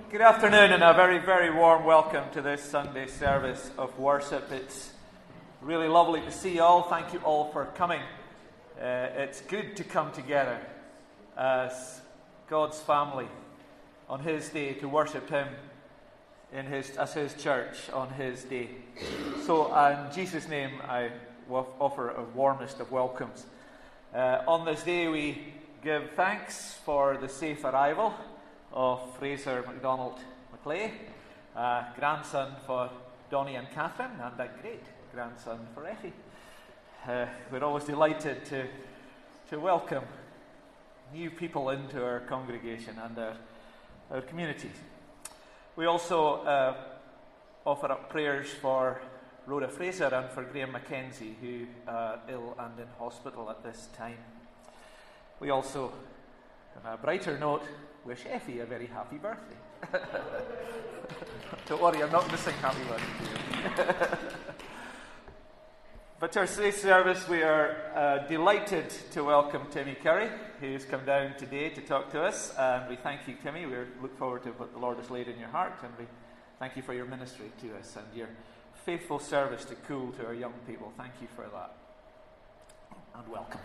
Good afternoon and a very, very warm welcome to this Sunday service of worship. It's really lovely to see you all. Thank you all for coming. It's good to come together as God's family on His day to worship Him as His church on His day. So in Jesus' name I offer a warmest of welcomes. On this day we give thanks for the safe arrival of Fraser MacDonald Maclay, grandson for Donnie and Catherine, and a great-grandson for Effie. We're always delighted to welcome new people into our congregation and our communities. We also offer up prayers for Rhoda Fraser and for Graham Mackenzie, who are ill and in hospital at this time. We also, on a brighter note, wish Effie a very happy birthday. Don't worry, I'm not missing happy birthday to you. But to our today's service, we are delighted to welcome Timmy Curry, who's come down today to talk to us. And we thank you, Timmy. We look forward to what the Lord has laid in your heart. And we thank you for your ministry to us and your faithful service to Cool to our young people. Thank you for that. And welcome.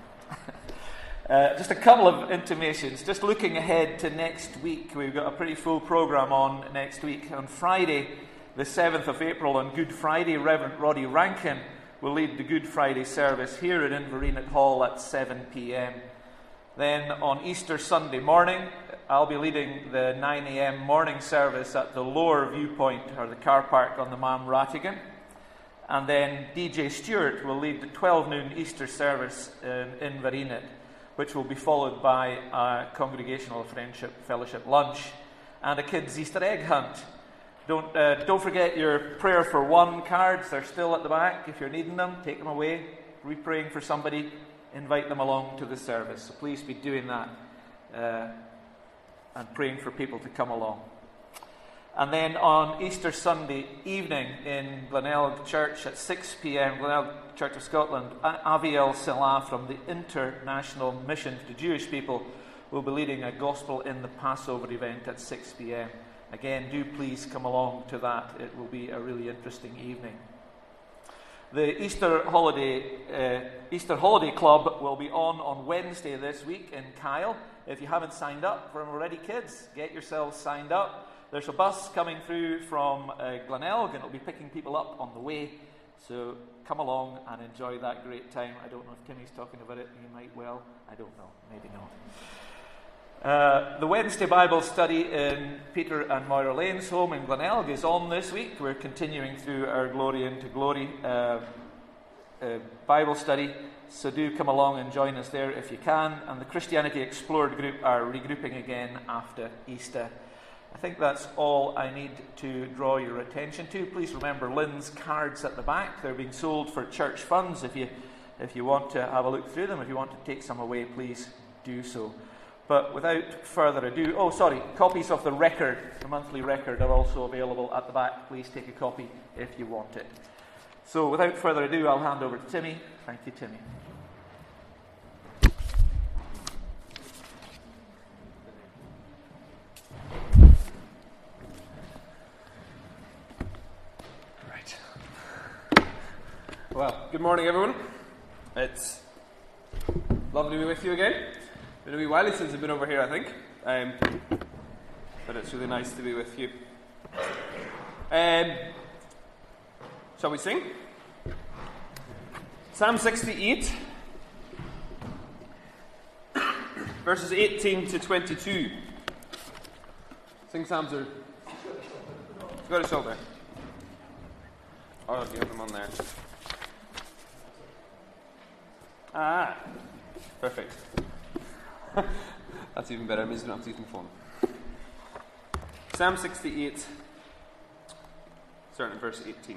Just a couple of intimations. Just looking ahead to next week, we've got a pretty full program on next week. On Friday, the 7th of April, on Good Friday, Reverend Roddy Rankin will lead the Good Friday service here at Inverreenet Hall at 7 p.m. Then on Easter Sunday morning, I'll be leading the 9 a.m. morning service at the lower viewpoint, or the car park on the Mam Rattigan. And then DJ Stewart will lead the 12 noon Easter service in Inverreenet, which will be followed by a congregational fellowship lunch and a kids' Easter egg hunt. Don't forget your prayer for one cards. They're still at the back. If you're needing them, take them away. We're praying for somebody, invite them along to the service. So please be doing that and praying for people to come along. And then on Easter Sunday evening in Glenelg Church at 6 p.m, Glenelg Church of Scotland, Aviel Salah from the International Mission to Jewish People will be leading a Gospel in the Passover event at 6 p.m. Again, do please come along to that. It will be a really interesting evening. The Easter Holiday Club will be on Wednesday this week in Kyle. If you haven't signed up for them already, kids, get yourselves signed up. There's a bus coming through from Glenelg, and it'll be picking people up on the way. So come along and enjoy that great time. I don't know if Timmy's talking about it. He might well. I don't know. Maybe not. The Wednesday Bible study in Peter and Moira Lane's home in Glenelg is on this week. We're continuing through our Glory into Glory Bible study. So do come along and join us there if you can. And the Christianity Explored group are regrouping again after Easter. I think that's all I need to draw your attention to. Please remember Lynn's cards at the back. They're being sold for church funds. If you want to have a look through them, if you want to take some away, please do so. But without further ado, copies of the record, the monthly record, are also available at the back. Please take a copy if you want it. So without further ado, I'll hand over to Timmy. Thank you, Timmy. Well, good morning, everyone. It's lovely to be with you again. It's been a wee while since I've been over here, I think. But it's really nice to be with you. Shall we sing? Psalm 68, verses 18 to 22. Sing Psalms are... Go to shoulder. Oh, you have them on there. Ah, perfect. That's even better. It means you don't have to use my phone. Psalm 68, starting at verse 18.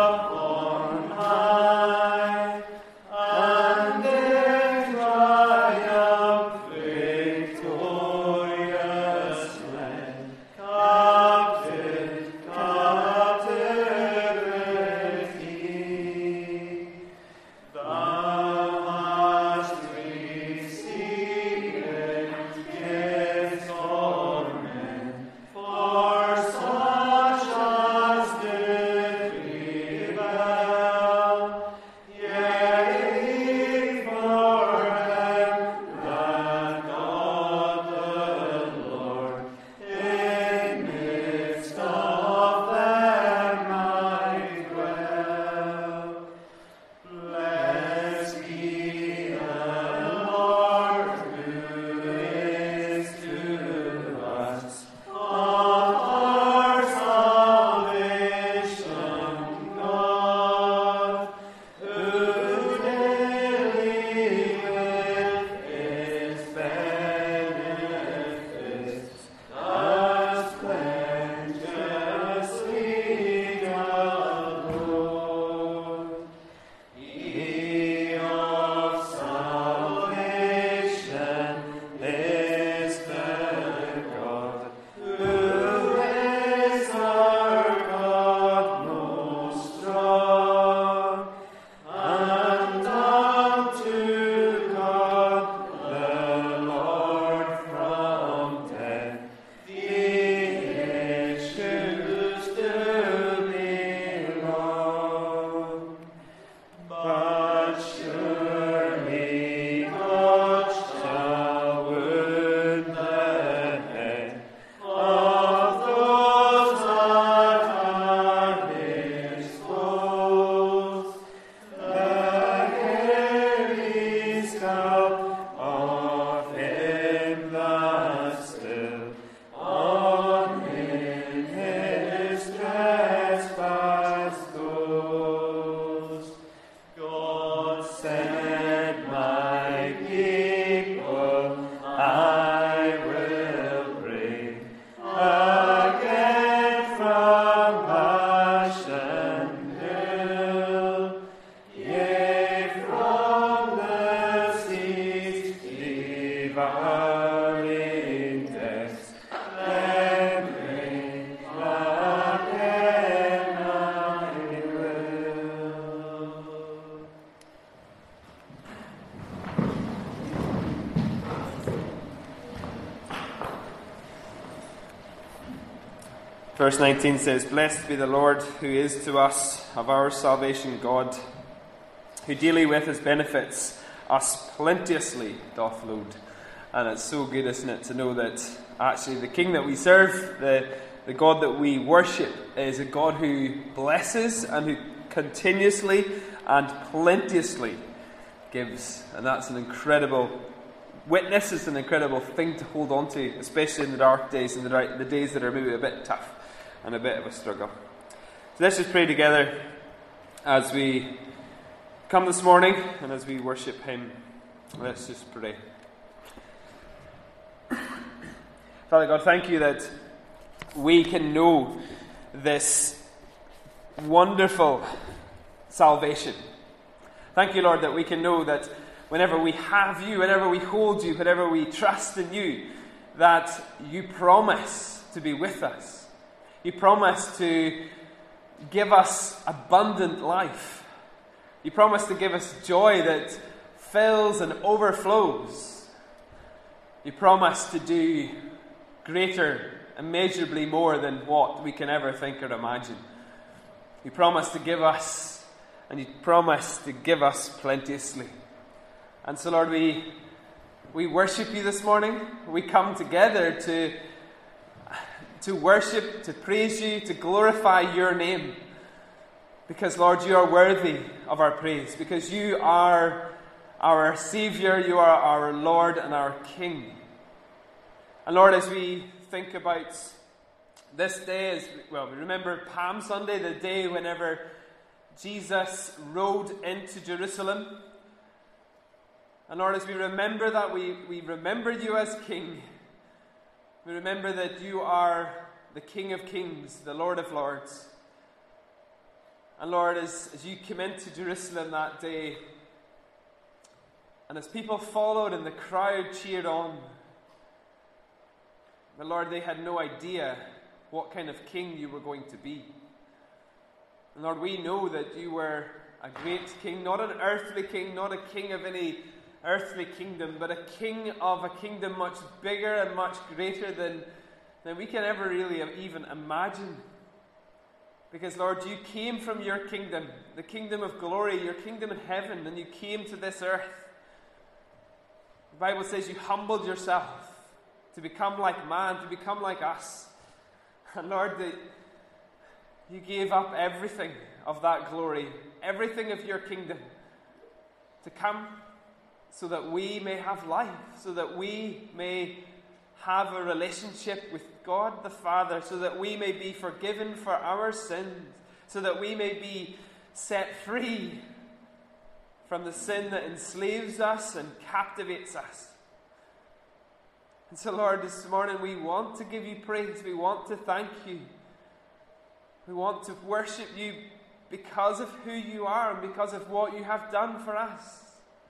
And in of him that still on him his trespass goes. God said, my people I will bring again from Bashan hill, yea, from the seas devouring depths, and bring again I will. Verse 19 says, Blessed be the Lord, who is to us of our salvation God, who daily with his benefits us plenteously doth load. And it's so good, isn't it, to know that actually the King that we serve, the God that we worship, is a God who blesses and who continuously and plenteously gives. And that's an incredible witness. It's an incredible thing to hold on to, especially in the dark days and the days that are maybe a bit tough and a bit of a struggle. So let's just pray together as we come this morning and as we worship him. Let's just pray. Father God, thank you that we can know this wonderful salvation. Thank you, Lord, that we can know that whenever we have you, whenever we hold you, whenever we trust in you, that you promise to be with us. You promise to give us abundant life. You promise to give us joy that fills and overflows. You promise to do greater, immeasurably more than what we can ever think or imagine. You promise to give us, and you promise to give us plenteously. And so, Lord, we worship you this morning. We come together to worship, to praise you, to glorify your name. Because, Lord, you are worthy of our praise. Because you are our Saviour, you are our Lord and our King. And Lord, as we think about this day, we remember Palm Sunday, the day whenever Jesus rode into Jerusalem. And Lord, as we remember that, we remember you as King. We remember that you are the King of Kings, the Lord of Lords. And Lord, as you came into Jerusalem that day, and as people followed and the crowd cheered on, but Lord, they had no idea what kind of king you were going to be. And Lord, we know that you were a great king, not an earthly king, not a king of any earthly kingdom, but a king of a kingdom much bigger and much greater than we can ever really even imagine. Because, Lord, you came from your kingdom, the kingdom of glory, your kingdom in heaven, and you came to this earth. The Bible says you humbled yourself to become like man, to become like us. And Lord, that you gave up everything of that glory, everything of your kingdom, to come so that we may have life, so that we may have a relationship with God the Father, so that we may be forgiven for our sins, so that we may be set free from the sin that enslaves us and captivates us. And so, Lord, this morning we want to give you praise. We want to thank you. We want to worship you because of who you are and because of what you have done for us.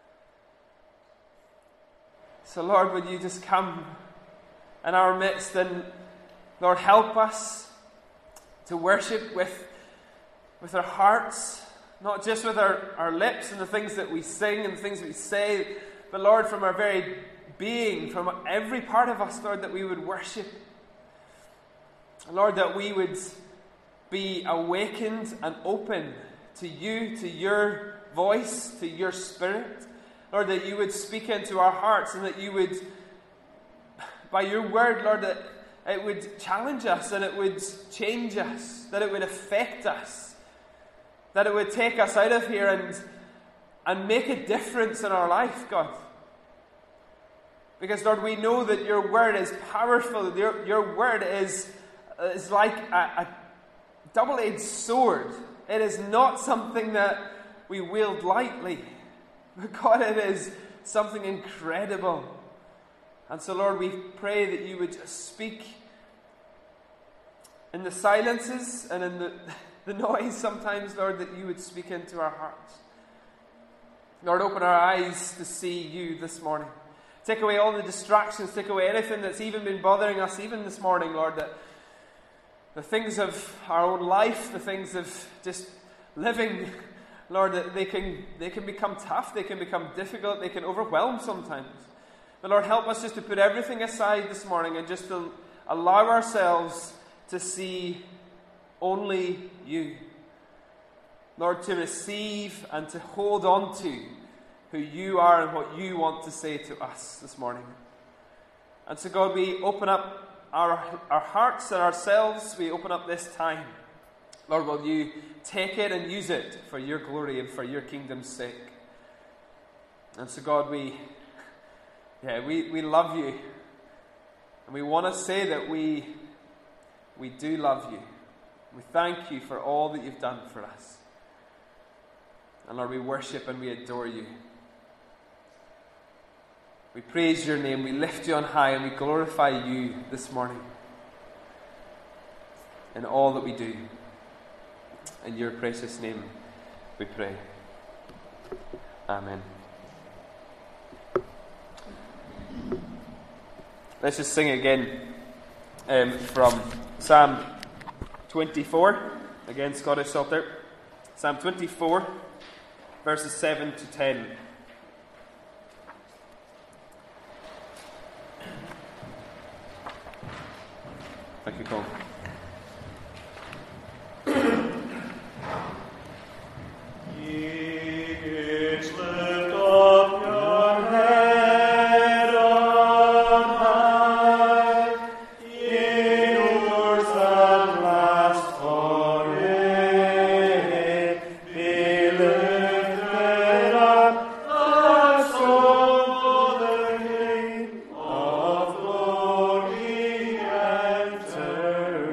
So, Lord, would you just come in our midst and, Lord, help us to worship with our hearts, not just with our lips and the things that we sing and the things that we say, but, Lord, from our very being, from every part of us, Lord, that we would worship. Lord, that we would be awakened and open to you, to your voice, to your Spirit. Lord, that you would speak into our hearts and that you would, by your word, Lord, that it would challenge us and it would change us, that it would affect us, that it would take us out of here and make a difference in our life, God. Because, Lord, we know that your word is powerful. Your word is like a double-edged sword. It is not something that we wield lightly. But God, it is something incredible. And so, Lord, we pray that you would just speak in the silences and in the noise sometimes, Lord, that you would speak into our hearts. Lord, open our eyes to see you this morning. Take away all the distractions. Take away anything that's even been bothering us even this morning, Lord, that the things of our own life, the things of just living, Lord, that they can become tough, they can become difficult, they can overwhelm sometimes. But Lord, help us just to put everything aside this morning and just to allow ourselves to see only you. Lord, to receive and to hold on to who you are and what you want to say to us this morning. And so, God, we open up our hearts and ourselves. We open up this time. Lord, will you take it and use it for your glory and for your kingdom's sake. And so, God, we love you. And we want to say that we do love you. We thank you for all that you've done for us. And Lord, we worship and we adore you. We praise your name, we lift you on high, and we glorify you this morning in all that we do. In your precious name we pray. Amen. Let's just sing again from Psalm 24, again Scottish Psalter. Psalm 24, verses 7 to 10. Thank you, Colin. Of glory enter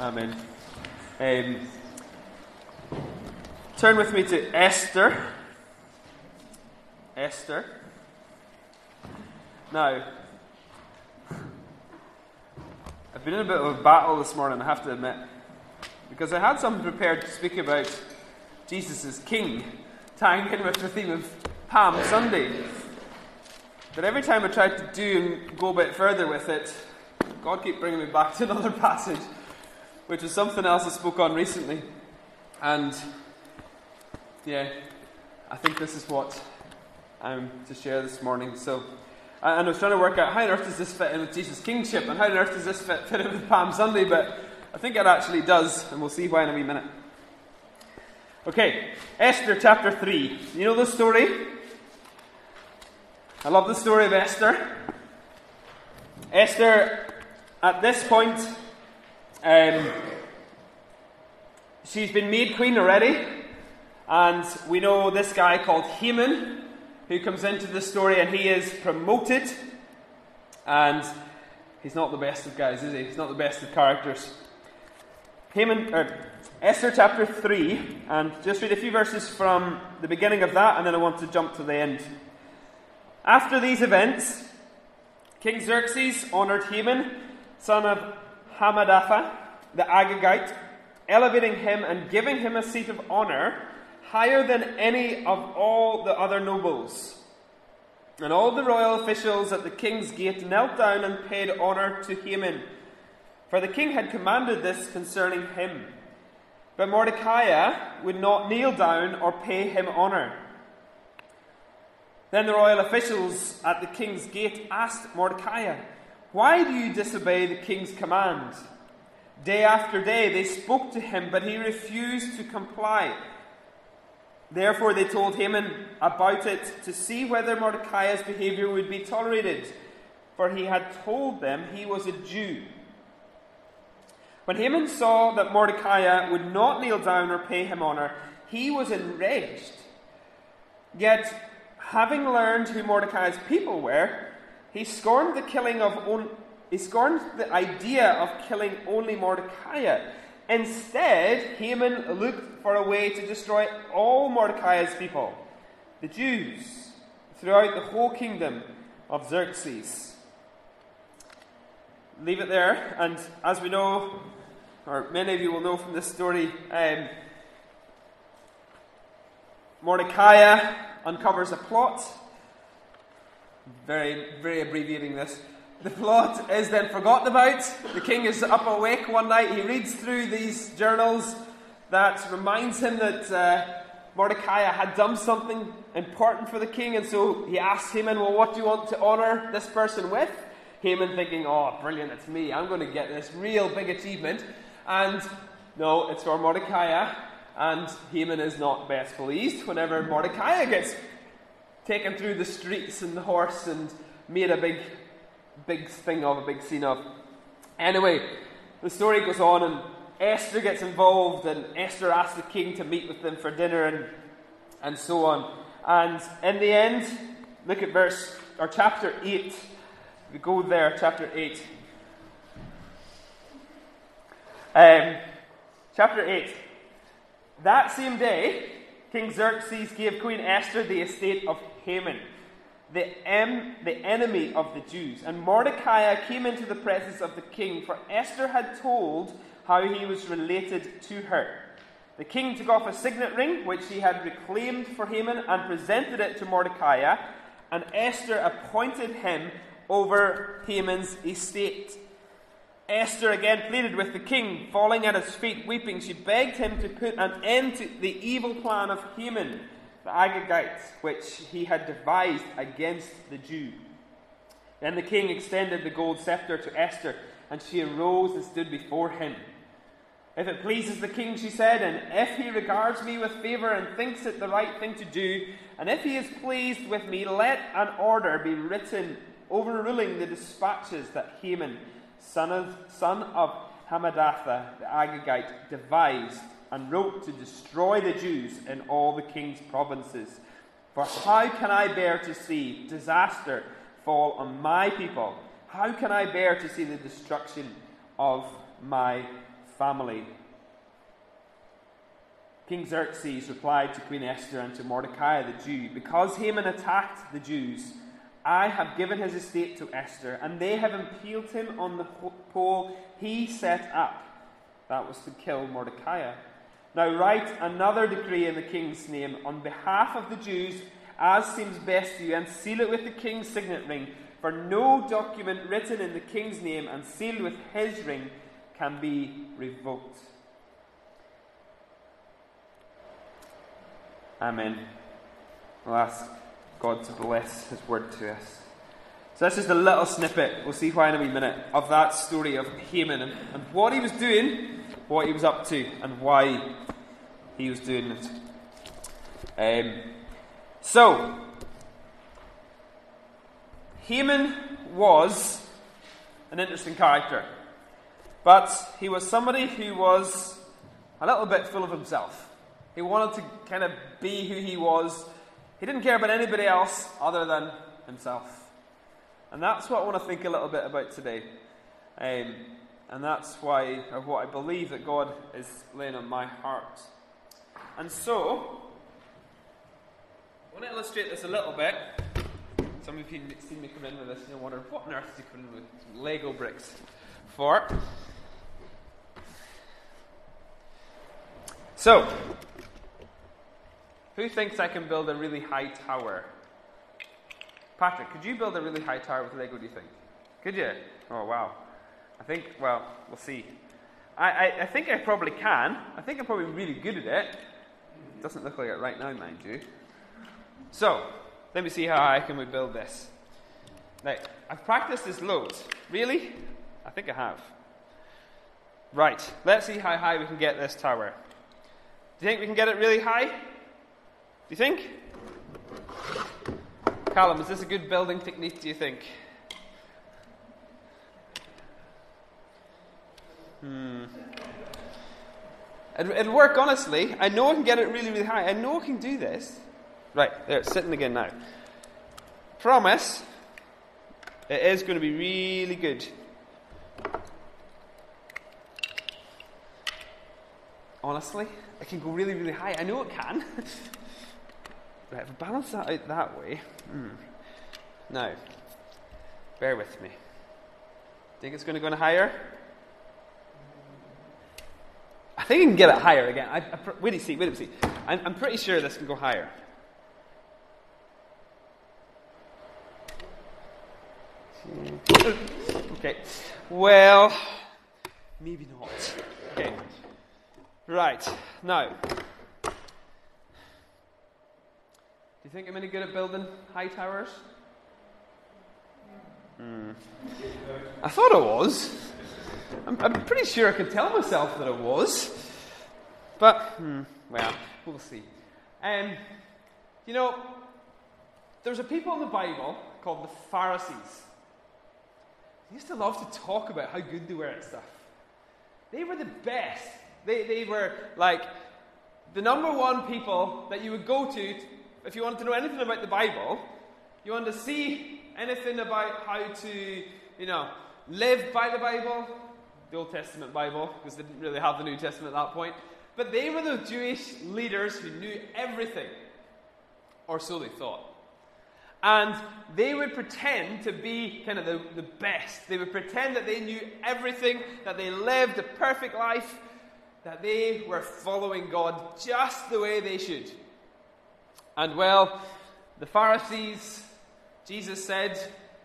Amen. Turn with me to Esther. Esther. Now, I've been in a bit of a battle this morning, I have to admit, because I had something prepared to speak about Jesus as King, tying in with the theme of Palm Sunday. But every time I tried to do and go a bit further with it, God kept bringing me back to another passage, which was something else I spoke on recently. And yeah, I think this is what I'm to share this morning. So, and I was trying to work out how on earth does this fit in with Jesus' kingship, and how on earth does this fit in with Palm Sunday, but I think it actually does, and we'll see why in a wee minute. Okay, Esther chapter 3. You know the story? I love the story of Esther. Esther, at this point, she's been made queen already, and we know this guy called Haman, who comes into the story, and he is promoted, and he's not the best of guys, is he? He's not the best of characters. Esther chapter 3, and just read a few verses from the beginning of that, and then I want to jump to the end. After these events, King Xerxes honoured Haman, son of Hammedatha, the Agagite, elevating him and giving him a seat of honour higher than any of all the other nobles. And all the royal officials at the king's gate knelt down and paid honour to Haman, for the king had commanded this concerning him. But Mordecai would not kneel down or pay him honour. Then the royal officials at the king's gate asked Mordecai, "Why do you disobey the king's command?" Day after day they spoke to him, but he refused to comply. Therefore they told Haman about it to see whether Mordecai's behaviour would be tolerated, for he had told them he was a Jew. When Haman saw that Mordecai would not kneel down or pay him honour, he was enraged. Yet, having learned who Mordecai's people were, he scorned the idea of killing only Mordecai. Instead, Haman looked for a way to destroy all Mordecai's people, the Jews, throughout the whole kingdom of Xerxes. Leave it there, and as we know, or many of you will know from this story, Mordecai uncovers a plot. Very, very abbreviating this. The plot is then forgotten about. The king is up awake one night. He reads through these journals that reminds him that Mordecai had done something important for the king, and so he asks Haman, "Well, what do you want to honour this person with?" Haman thinking, "Oh, brilliant, it's me. I'm going to get this real big achievement." And no, it's for Mordecai. And Haman is not best pleased whenever Mordecai gets taken through the streets and the horse and made a big thing of, a big scene of. Anyway, the story goes on, and Esther gets involved, and Esther asks the king to meet with them for dinner and so on. And in the end, look at chapter 8. We go there, chapter 8. Chapter 8. That same day, King Xerxes gave Queen Esther the estate of Haman, the enemy of the Jews. And Mordecai came into the presence of the king, for Esther had told how he was related to her. The king took off a signet ring, which he had reclaimed for Haman, and presented it to Mordecai, and Esther appointed him over Haman's estate. Esther again pleaded with the king, falling at his feet, weeping. She begged him to put an end to the evil plan of Haman, the Agagite, which he had devised against the Jew. Then the king extended the gold scepter to Esther, and she arose and stood before him. "If it pleases the king," she said, "and if he regards me with favour and thinks it the right thing to do, and if he is pleased with me, let an order be written overruling the dispatches that Haman, son of Hammedatha, the Agagite, devised and wrote to destroy the Jews in all the king's provinces. For how can I bear to see disaster fall on my people? How can I bear to see the destruction of my family. King Xerxes replied to Queen Esther and to Mordecai the Jew, "Because Haman attacked the Jews, I have given his estate to Esther, and they have impaled him on the pole he set up." That was to kill Mordecai. "Now write another decree in the king's name on behalf of the Jews, as seems best to you, and seal it with the king's signet ring. For no document written in the king's name and sealed with his ring can be revoked." Amen. We'll ask God to bless his word to us. So that's just a little snippet, we'll see why in a wee minute, of that story of Haman and what he was doing, what he was up to, and why he was doing it. So, Haman was an interesting character, but he was somebody who was a little bit full of himself. He wanted to kind of be who he was. He didn't care about anybody else other than himself. And that's what I want to think a little bit about today. And that's why, or what I believe that God is laying on my heart. And so, I want to illustrate this a little bit. Some of you have seen me come in with this and you wonder, what on earth is he coming in with some Lego bricks for? So, who thinks I can build a really high tower? Patrick, could you build a really high tower with Lego, do you think? Could you? Oh, wow. I think, well, we'll see. I think I probably can. I think I'm probably really good at it. Doesn't look like it right now, mind you. So, let me see how high can we build this. Now, I've practiced this loads. Really? I think I have. Right, let's see how high we can get this tower. Do you think we can get it really high? Do you think? Callum, is this a good building technique, do you think? It'll work, honestly. I know I can get it really, really high. I know I can do this. Right, there, it's sitting again now. Promise, it is going to be really good. Honestly, it can go really, really high. I know it can. Right, if I balance that out that way. Now, bear with me. Think it's going to go any higher? I think I can get it higher again. Wait and see. I'm pretty sure this can go higher. Okay. Well, maybe not. Okay. Right. Now, do you think I'm any good at building high towers? I thought I was. I'm pretty sure I could tell myself that I was. But, well, we'll see. You know, there's a people in the Bible called the Pharisees. They used to love to talk about how good they were at stuff. They were the best. They were like the number one people that you would go to if you wanted to know anything about the Bible. You wanted to see anything about how to, live by the Bible, the Old Testament Bible, because they didn't really have the New Testament at that point. But they were the Jewish leaders who knew everything, or so they thought. And they would pretend to be kind of the best. They would pretend that they knew everything, that they lived a perfect life, that they were following God just the way they should. And well, the Pharisees, Jesus said,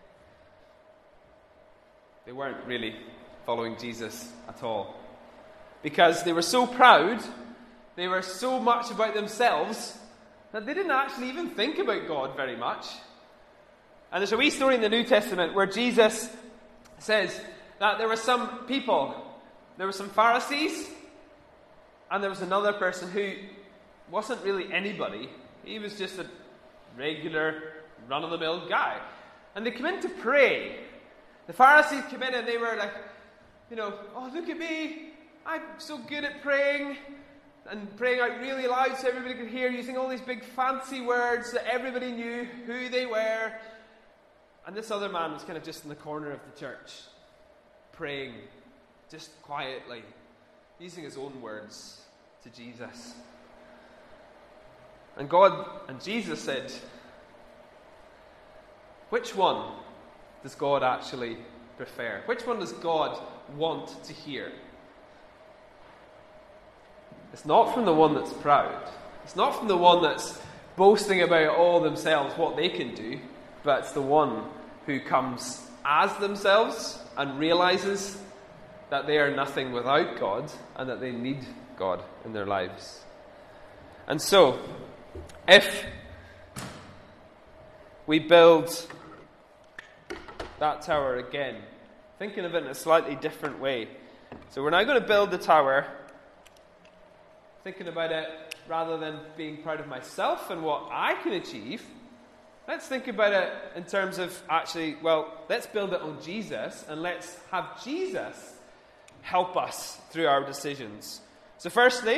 they weren't really following Jesus at all. Because they were so proud, they were so much about themselves, that they didn't actually even think about God very much. And there's a wee story in the New Testament where Jesus says that there were some people, there were some Pharisees, and there was another person who wasn't really anybody. He was just a regular, run-of-the-mill guy. And they came in to pray. The Pharisees came in and they were like, oh, look at me. I'm so good at praying. And praying out really loud so everybody could hear, using all these big fancy words that everybody knew who they were. And this other man was kind of just in the corner of the church, praying just quietly. using his own words to Jesus. And Jesus said, which one does God actually prefer? Which one does God want to hear? It's not from the one that's proud. It's not from the one that's boasting about all themselves, what they can do, but it's the one who comes as themselves and realizes that they are nothing without God and that they need God in their lives. And so, if we build that tower again, thinking of it in a slightly different way. So we're now going to build the tower, thinking about it rather than being proud of myself and what I can achieve. Let's think about it in terms of actually, let's build it on Jesus and let's have Jesus help us through our decisions. So firstly,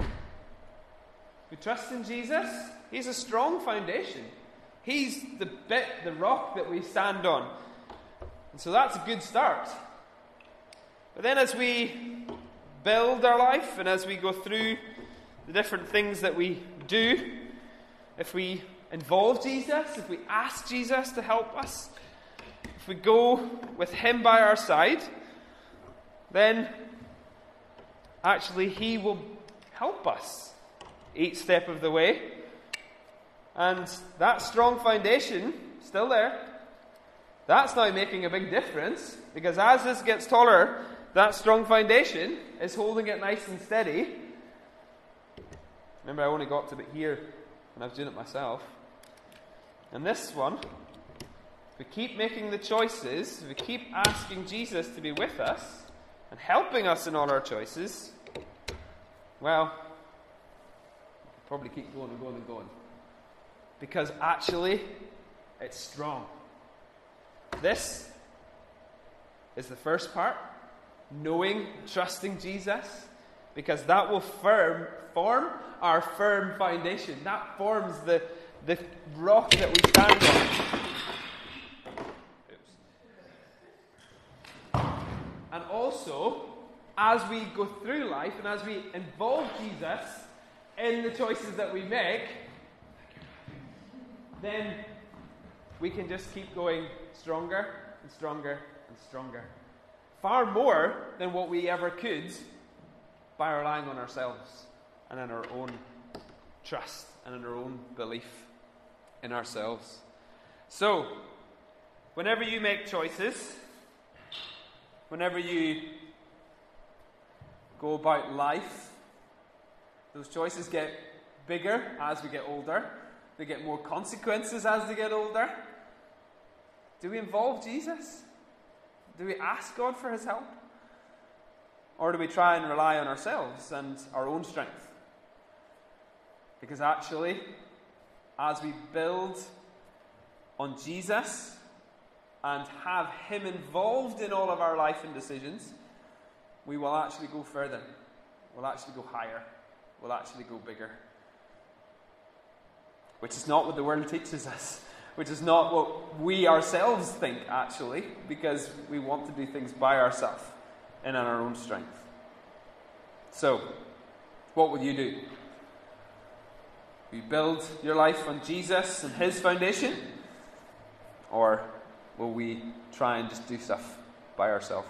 we trust in Jesus. He's a strong foundation. He's the rock that we stand on. And so that's a good start. But then as we build our life and as we go through the different things that we do, if we involve Jesus, if we ask Jesus to help us, if we go with him by our side, then actually he will help us each step of the way. And that strong foundation, still there, that's now making a big difference, because as this gets taller, that strong foundation is holding it nice and steady. Remember, I only got to about here when I was doing it myself. And this one, if we keep making the choices, if we keep asking Jesus to be with us and helping us in all our choices, we'll probably keep going and going and going. Because actually, it's strong. This is the first part, knowing, trusting Jesus, because that will form our firm foundation. That forms the rock that we stand on. And also, as we go through life and as we involve Jesus in the choices that we make, then we can just keep going stronger and stronger and stronger. Far more than what we ever could by relying on ourselves and in our own trust and in our own belief in ourselves. So, whenever you make choices, whenever you go about life, those choices get bigger as we get older. They get more consequences as they get older. Do we involve Jesus? Do we ask God for his help? Or do we try and rely on ourselves and our own strength? Because actually, as we build on Jesus and have him involved in all of our life and decisions, we will actually go further. We'll actually go higher. We'll actually go bigger. Which is not what the world teaches us. Which is not what we ourselves think, actually, because we want to do things by ourselves and in our own strength. So, what will you do? Will you build your life on Jesus and his foundation? Or will we try and just do stuff by ourselves?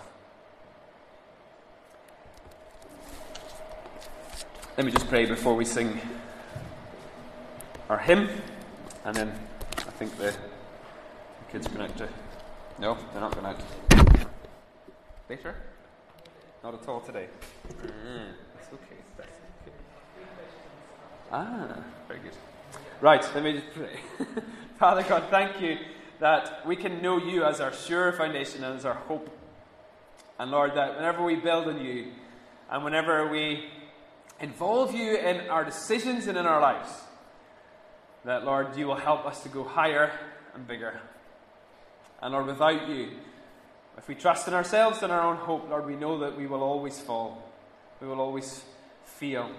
Let me just pray before we sing our hymn, and then I think the kids are going out to... No, they're not going out. Later? Not at all today. That's okay. That's okay. Very good. Right, let me just pray. Father God, thank you that we can know you as our sure foundation and as our hope. And Lord, that whenever we build on you, and whenever we involve you in our decisions and in our lives, that, Lord, you will help us to go higher and bigger. And, Lord, without you, if we trust in ourselves and our own hope, Lord, we know that we will always fall. We will always fail.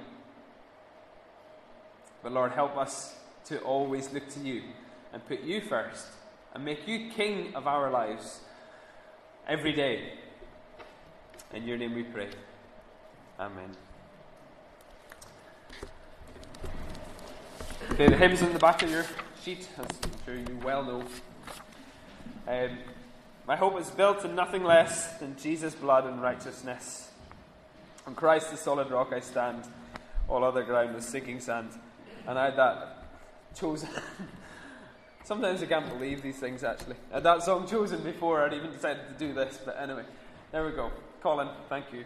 But, Lord, help us to always look to you and put you first and make you king of our lives every day. In your name we pray. Amen. Okay, the hymn's in the back of your sheet, as I'm sure you well know. My hope is built on nothing less than Jesus' blood and righteousness. On Christ the solid rock I stand, all other ground is sinking sand. And I had that chosen. Sometimes I can't believe these things, actually. I had that song chosen before I'd even decided to do this, but anyway, there we go. Colin, thank you.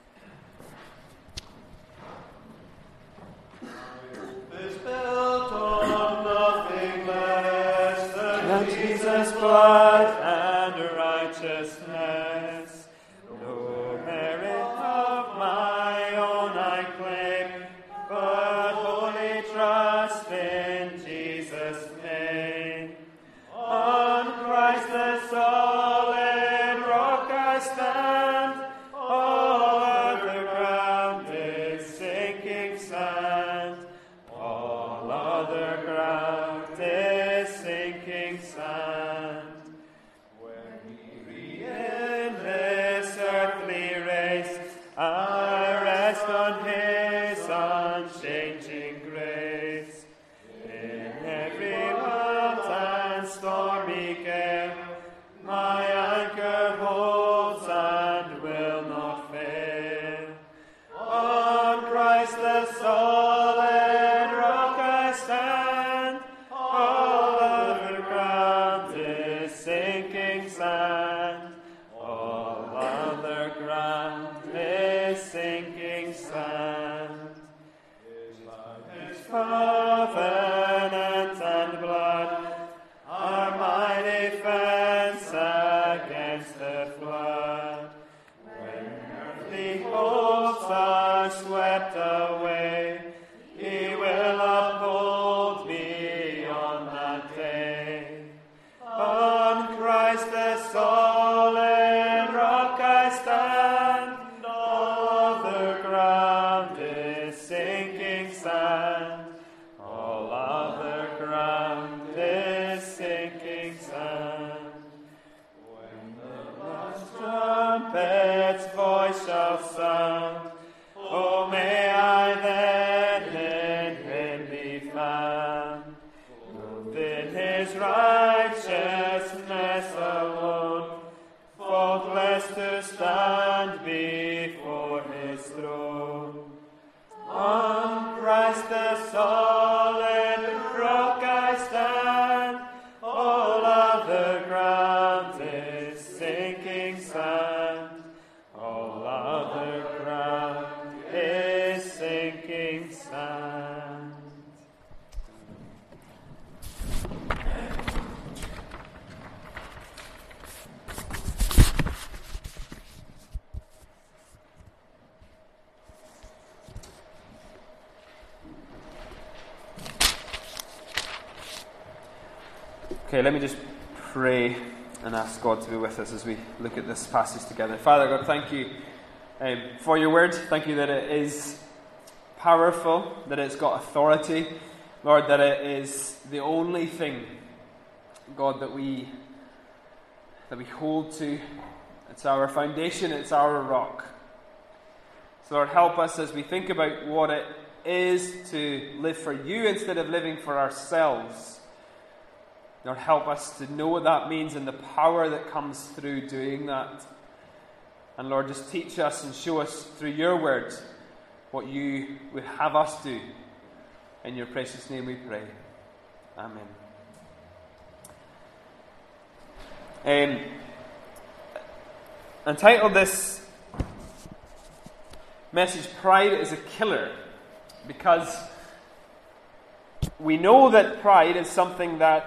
Is built on nothing less than Jesus' blood and righteousness. No merit of my own I claim, but wholly trust in Jesus' name. On Christ the solid rock I stand, all other ground is sinking sand. All other ground is sinking sand. When weary in this earthly race, I rest on His unchanging grace. In every wild and stormy gale, my anchor holds and will not fail. On Christ the solid rock I stand, all other ground is sinking sand. All other ground is sinking sand. His covenant and blood are my defense against the flood. When earthly hopes are swept away, He will uphold me on that day. On Christ the solid rock I stand, all other ground is sinking sand. All other ground is sinking sand. When the last trumpet's voice shall sound, oh, may I then in Him be found. Clothed in His righteousness alone, faultless to stand before His throne. On Christ the solid rock I stand, all other ground is sinking sand. All other ground is sinking sand. Okay, let me just pray and ask God to be with us as we look at this passage together. Father God, thank you for your word. Thank you that it is powerful, that it's got authority. Lord, that it is the only thing, God, that we hold to. It's our foundation, it's our rock. So Lord, help us as we think about what it is to live for you instead of living for ourselves. Lord, help us to know what that means and the power that comes through doing that. And Lord, just teach us and show us through your word what you would have us do. In your precious name we pray. Amen. Entitled this message, Pride is a Killer, because we know that pride is something that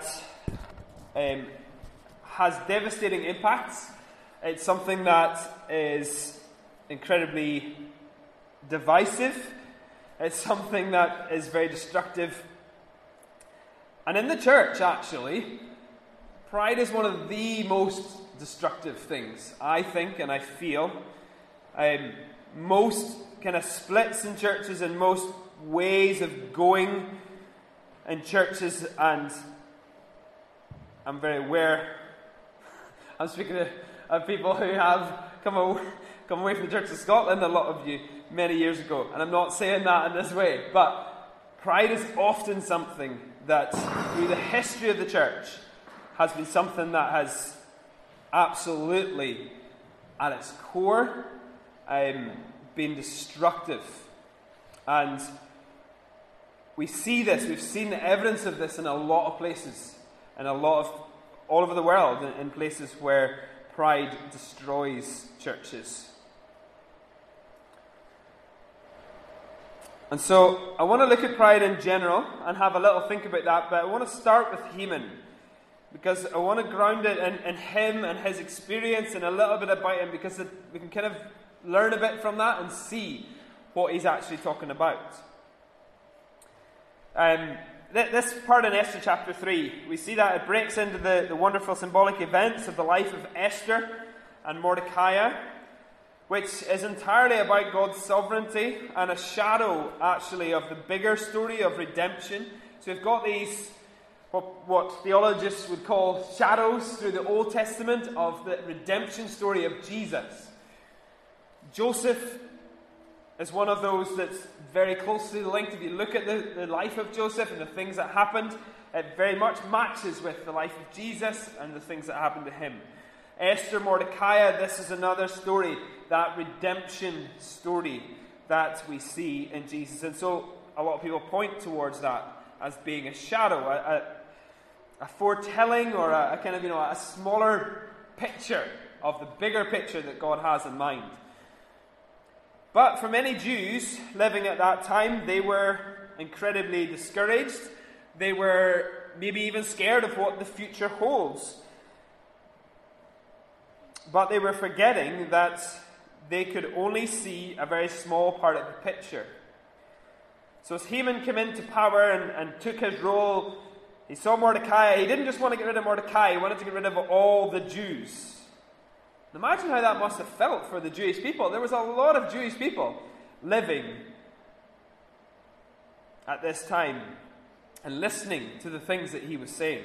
has devastating impacts. It's something that is incredibly divisive. It's something that is very destructive. And in the church, actually, pride is one of the most destructive things, I think, and I feel. Most kind of splits in churches and most ways of going in churches, and I'm very aware, I'm speaking of people who have come away from the Church of Scotland, a lot of you many years ago. And I'm not saying that in this way, but pride is often something that, through the history of the church, has been something that has absolutely, at its core, been destructive. And we see this, we've seen the evidence of this in a lot of places, and all over the world, in places where pride destroys churches. And so, I want to look at pride in general and have a little think about that, but I want to start with Haman, because I want to ground it in him and his experience and a little bit about him, because we can kind of learn a bit from that and see what he's actually talking about. This part in Esther chapter 3, we see that it breaks into the wonderful symbolic events of the life of Esther and Mordecai, which is entirely about God's sovereignty and a shadow, actually, of the bigger story of redemption. So we've got these, what theologians would call shadows through the Old Testament of the redemption story of Jesus. Joseph is one of those that's very closely linked. If you look at the life of Joseph and the things that happened, it very much matches with the life of Jesus and the things that happened to him. Esther, Mordecai, this is another story, that redemption story that we see in Jesus. And so a lot of people point towards that as being a shadow, a foretelling, or a kind of, a smaller picture of the bigger picture that God has in mind. But for many Jews living at that time, they were incredibly discouraged. They were maybe even scared of what the future holds. But they were forgetting that they could only see a very small part of the picture. So as Haman came into power and took his role, he saw Mordecai. He didn't just want to get rid of Mordecai, he wanted to get rid of all the Jews. Imagine how that must have felt for the Jewish people. There was a lot of Jewish people living at this time and listening to the things that he was saying.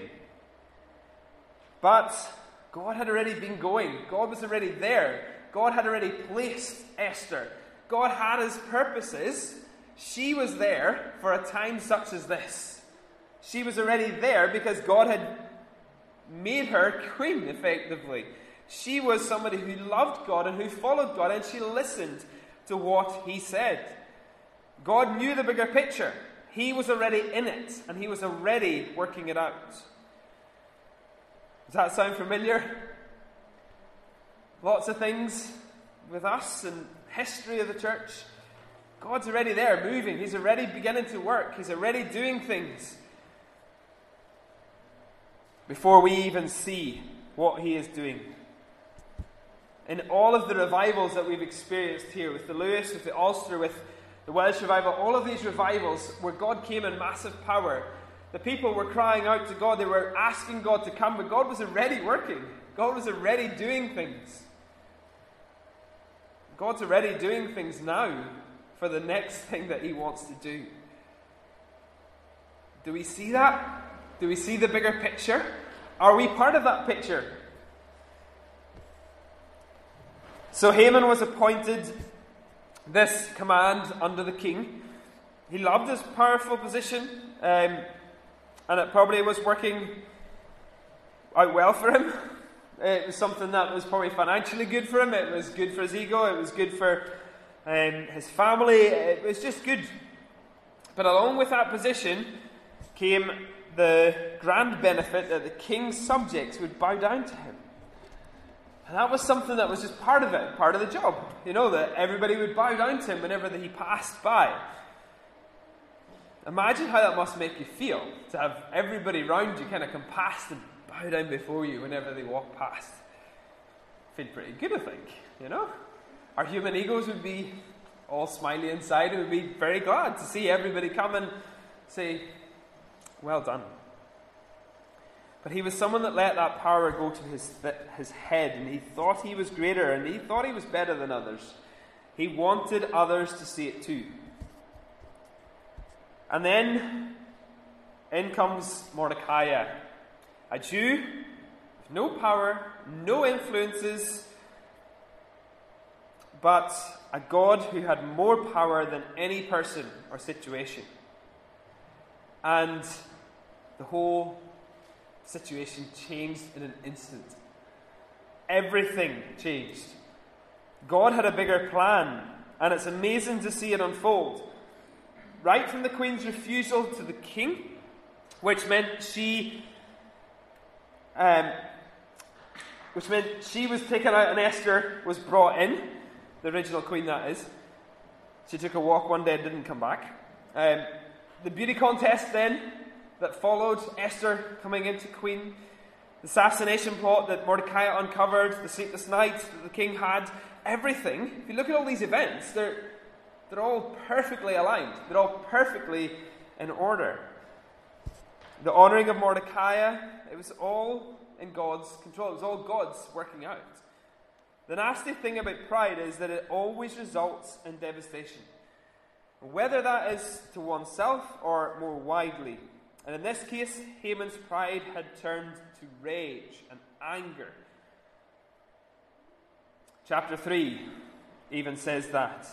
But God had already been going. God was already there. God had already placed Esther. God had his purposes. She was there for a time such as this. She was already there because God had made her queen, effectively. She was somebody who loved God and who followed God, and she listened to what he said. God knew the bigger picture. He was already in it, and he was already working it out. Does that sound familiar? Lots of things with us and history of the church. God's already there, moving. He's already beginning to work. He's already doing things before we even see what he is doing. In all of the revivals that we've experienced here, with the Lewis, with the Ulster, with the Welsh revival, all of these revivals where God came in massive power, the people were crying out to God. They were asking God to come, but God was already working. God was already doing things. God's already doing things now for the next thing that he wants to do. Do we see that? Do we see the bigger picture? Are we part of that picture? So Haman was appointed this command under the king. He loved his powerful position, and it probably was working out well for him. It was something that was probably financially good for him. It was good for his ego. It was good for his family. It was just good. But along with that position came the grand benefit that the king's subjects would bow down to him. And that was something that was just part of it, part of the job. That everybody would bow down to him whenever he passed by. Imagine how that must make you feel, to have everybody around you kind of come past and bow down before you whenever they walk past. Feel pretty good, I think, Our human egos would be all smiley inside and would be very glad to see everybody come and say, well done. But he was someone that let that power go to his head, and he thought he was greater, and he thought he was better than others. He wanted others to see it too. And then in comes Mordecai, a Jew with no power, no influences, but a God who had more power than any person or situation. And the whole situation changed in an instant. Everything changed. God had a bigger plan, and it's amazing to see it unfold. Right from the Queen's refusal to the King, which meant she was taken out and Esther was brought in, the original Queen that is. She took a walk one day and didn't come back. The beauty contest then that followed Esther coming into Queen, the assassination plot that Mordecai uncovered, the sleepless nights that the king had, everything. If you look at all these events, they're all perfectly aligned. They're all perfectly in order. The honouring of Mordecai, it was all in God's control. It was all God's working out. The nasty thing about pride is that it always results in devastation, whether that is to oneself or more widely. And in this case, Haman's pride had turned to rage and anger. Chapter 3 even says that.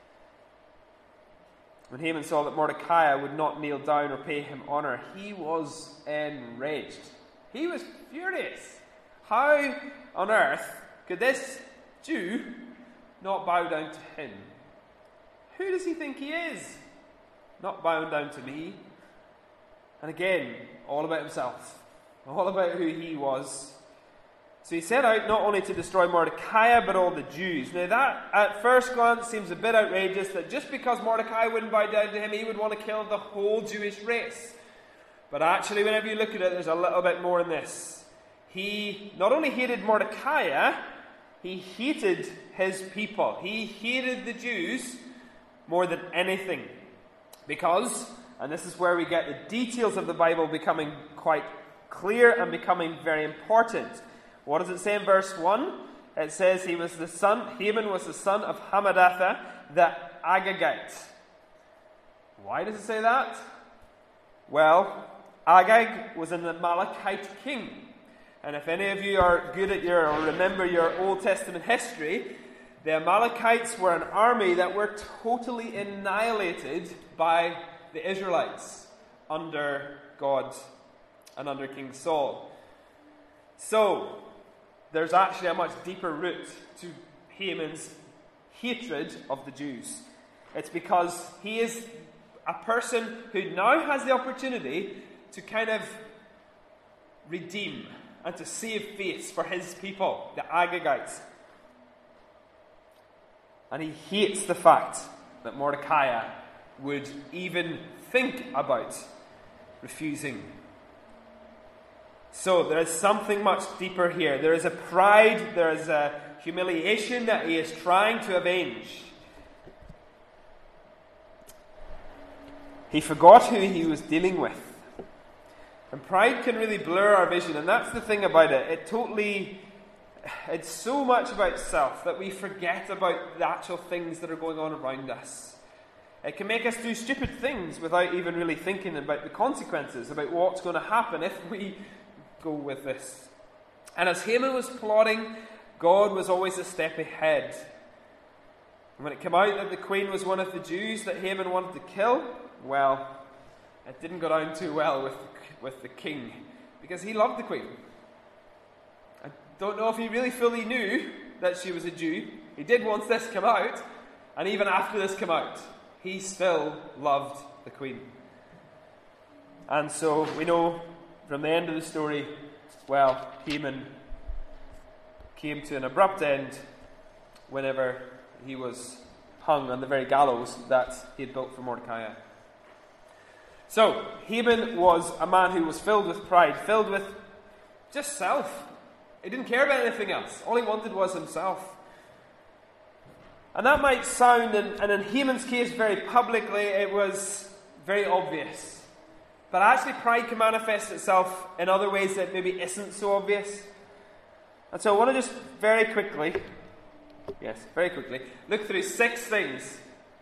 When Haman saw that Mordecai would not kneel down or pay him honour, he was enraged. He was furious. How on earth could this Jew not bow down to him? Who does he think he is? Not bowing down to me. And again, all about himself. All about who he was. So he set out not only to destroy Mordecai, but all the Jews. Now that, at first glance, seems a bit outrageous, that just because Mordecai wouldn't bow down to him, he would want to kill the whole Jewish race. But actually, whenever you look at it, there's a little bit more in this. He not only hated Mordecai, he hated his people. He hated the Jews more than anything. Because, and this is where we get the details of the Bible becoming quite clear and becoming very important. What does it say in verse 1? It says Haman was the son of Hammedatha, the Agagite. Why does it say that? Well, Agag was an Amalekite king. And if any of you are good at or remember your Old Testament history, the Amalekites were an army that were totally annihilated by the Israelites under God and under King Saul. So, there's actually a much deeper root to Haman's hatred of the Jews. It's because he is a person who now has the opportunity to kind of redeem and to save face for his people, the Agagites. And he hates the fact that Mordecai would even think about refusing. So there is something much deeper here. There is a pride, there is a humiliation that he is trying to avenge. He forgot who he was dealing with. And pride can really blur our vision, and that's the thing about it. It's so much about self that we forget about the actual things that are going on around us. It can make us do stupid things without even really thinking about the consequences, about what's going to happen if we go with this. And as Haman was plotting, God was always a step ahead. And when it came out that the queen was one of the Jews that Haman wanted to kill, well, it didn't go down too well with the king, because he loved the queen. I don't know if he really fully knew that she was a Jew. He did once this came out, and even after this came out, he still loved the queen. And so we know from the end of the story, well, Haman came to an abrupt end whenever he was hung on the very gallows that he had built for Mordecai. So, Haman was a man who was filled with pride, filled with just self. He didn't care about anything else. All he wanted was himself. And that might sound, and in Haman's case very publicly, it was very obvious. But actually pride can manifest itself in other ways that maybe isn't so obvious. And so I want to just very quickly, look through 6 things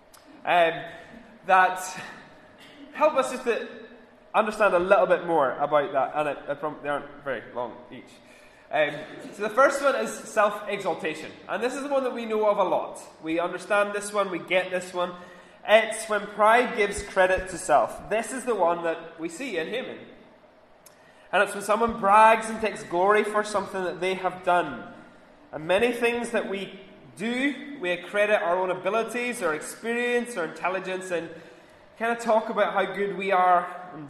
that help us just to understand a little bit more about that. And they aren't very long each. So the first one is self-exaltation. And this is the one that we know of a lot. We understand this one, we get this one. It's when pride gives credit to self. This is the one that we see in Haman. And it's when someone brags and takes glory for something that they have done. And many things that we do, we accredit our own abilities, our experience, our intelligence, and kind of talk about how good we are and,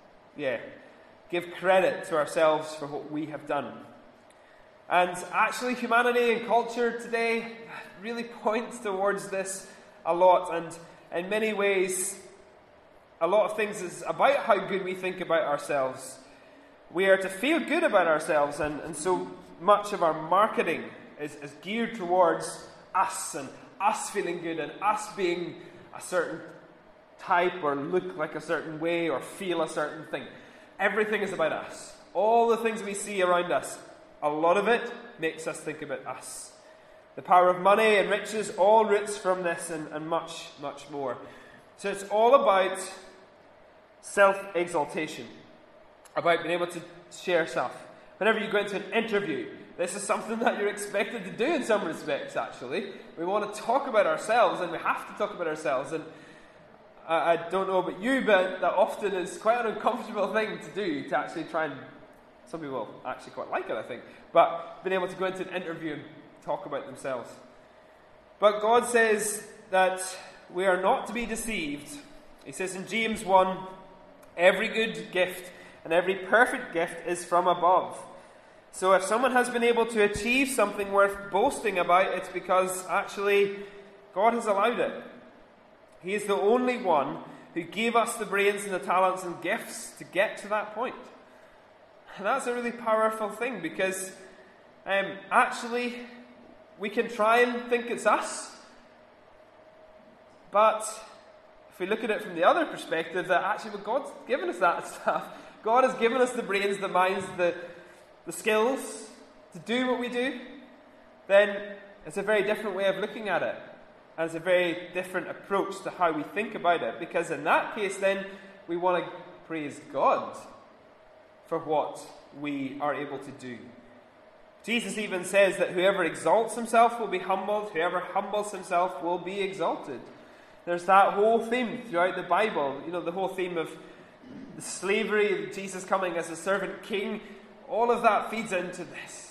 give credit to ourselves for what we have done. And actually, humanity and culture today really points towards this a lot. And in many ways, a lot of things is about how good we think about ourselves. We are to feel good about ourselves, and so much of our marketing is geared towards us and us feeling good and us being a certain type or look like a certain way or feel a certain thing. Everything is about us. All the things we see around us, a lot of it makes us think about us. The power of money and riches all roots from this and much, much more. So it's all about self-exaltation, about being able to share self. Whenever you go into an interview, this is something that you're expected to do in some respects, actually. We want to talk about ourselves, and we have to talk about ourselves. And I don't know about you, but that often is quite an uncomfortable thing to do, to actually try and... Some people actually quite like it, I think. But being able to go into an interview and talk about themselves. But God says that we are not to be deceived. He says in James 1, every good gift and every perfect gift is from above. So if someone has been able to achieve something worth boasting about, it's because actually God has allowed it. He is the only one who gave us the brains and the talents and gifts to get to that point. And that's a really powerful thing, because actually we can try and think it's us, but if we look at it from the other perspective, that actually God's given us that stuff. God has given us the brains, the minds, the skills to do what we do. Then it's a very different way of looking at it. And it's a very different approach to how we think about it. Because in that case, then, we want to praise God for what we are able to do. Jesus even says that whoever exalts himself will be humbled, whoever humbles himself will be exalted. There's that whole theme throughout the Bible, the whole theme of the slavery, Jesus coming as a servant king, all of that feeds into this.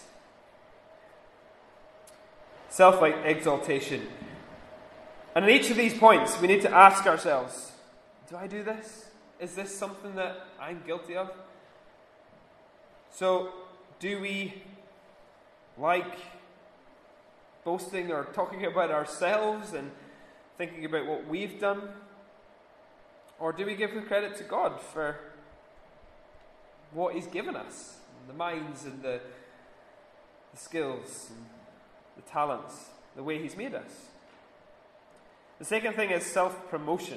Self-exaltation. And in each of these points, we need to ask ourselves, do I do this? Is this something that I'm guilty of? So, do we like boasting or talking about ourselves and thinking about what we've done? Or do we give the credit to God for what He's given us? The minds and the skills and the talents, the way He's made us. The second thing is self-promotion.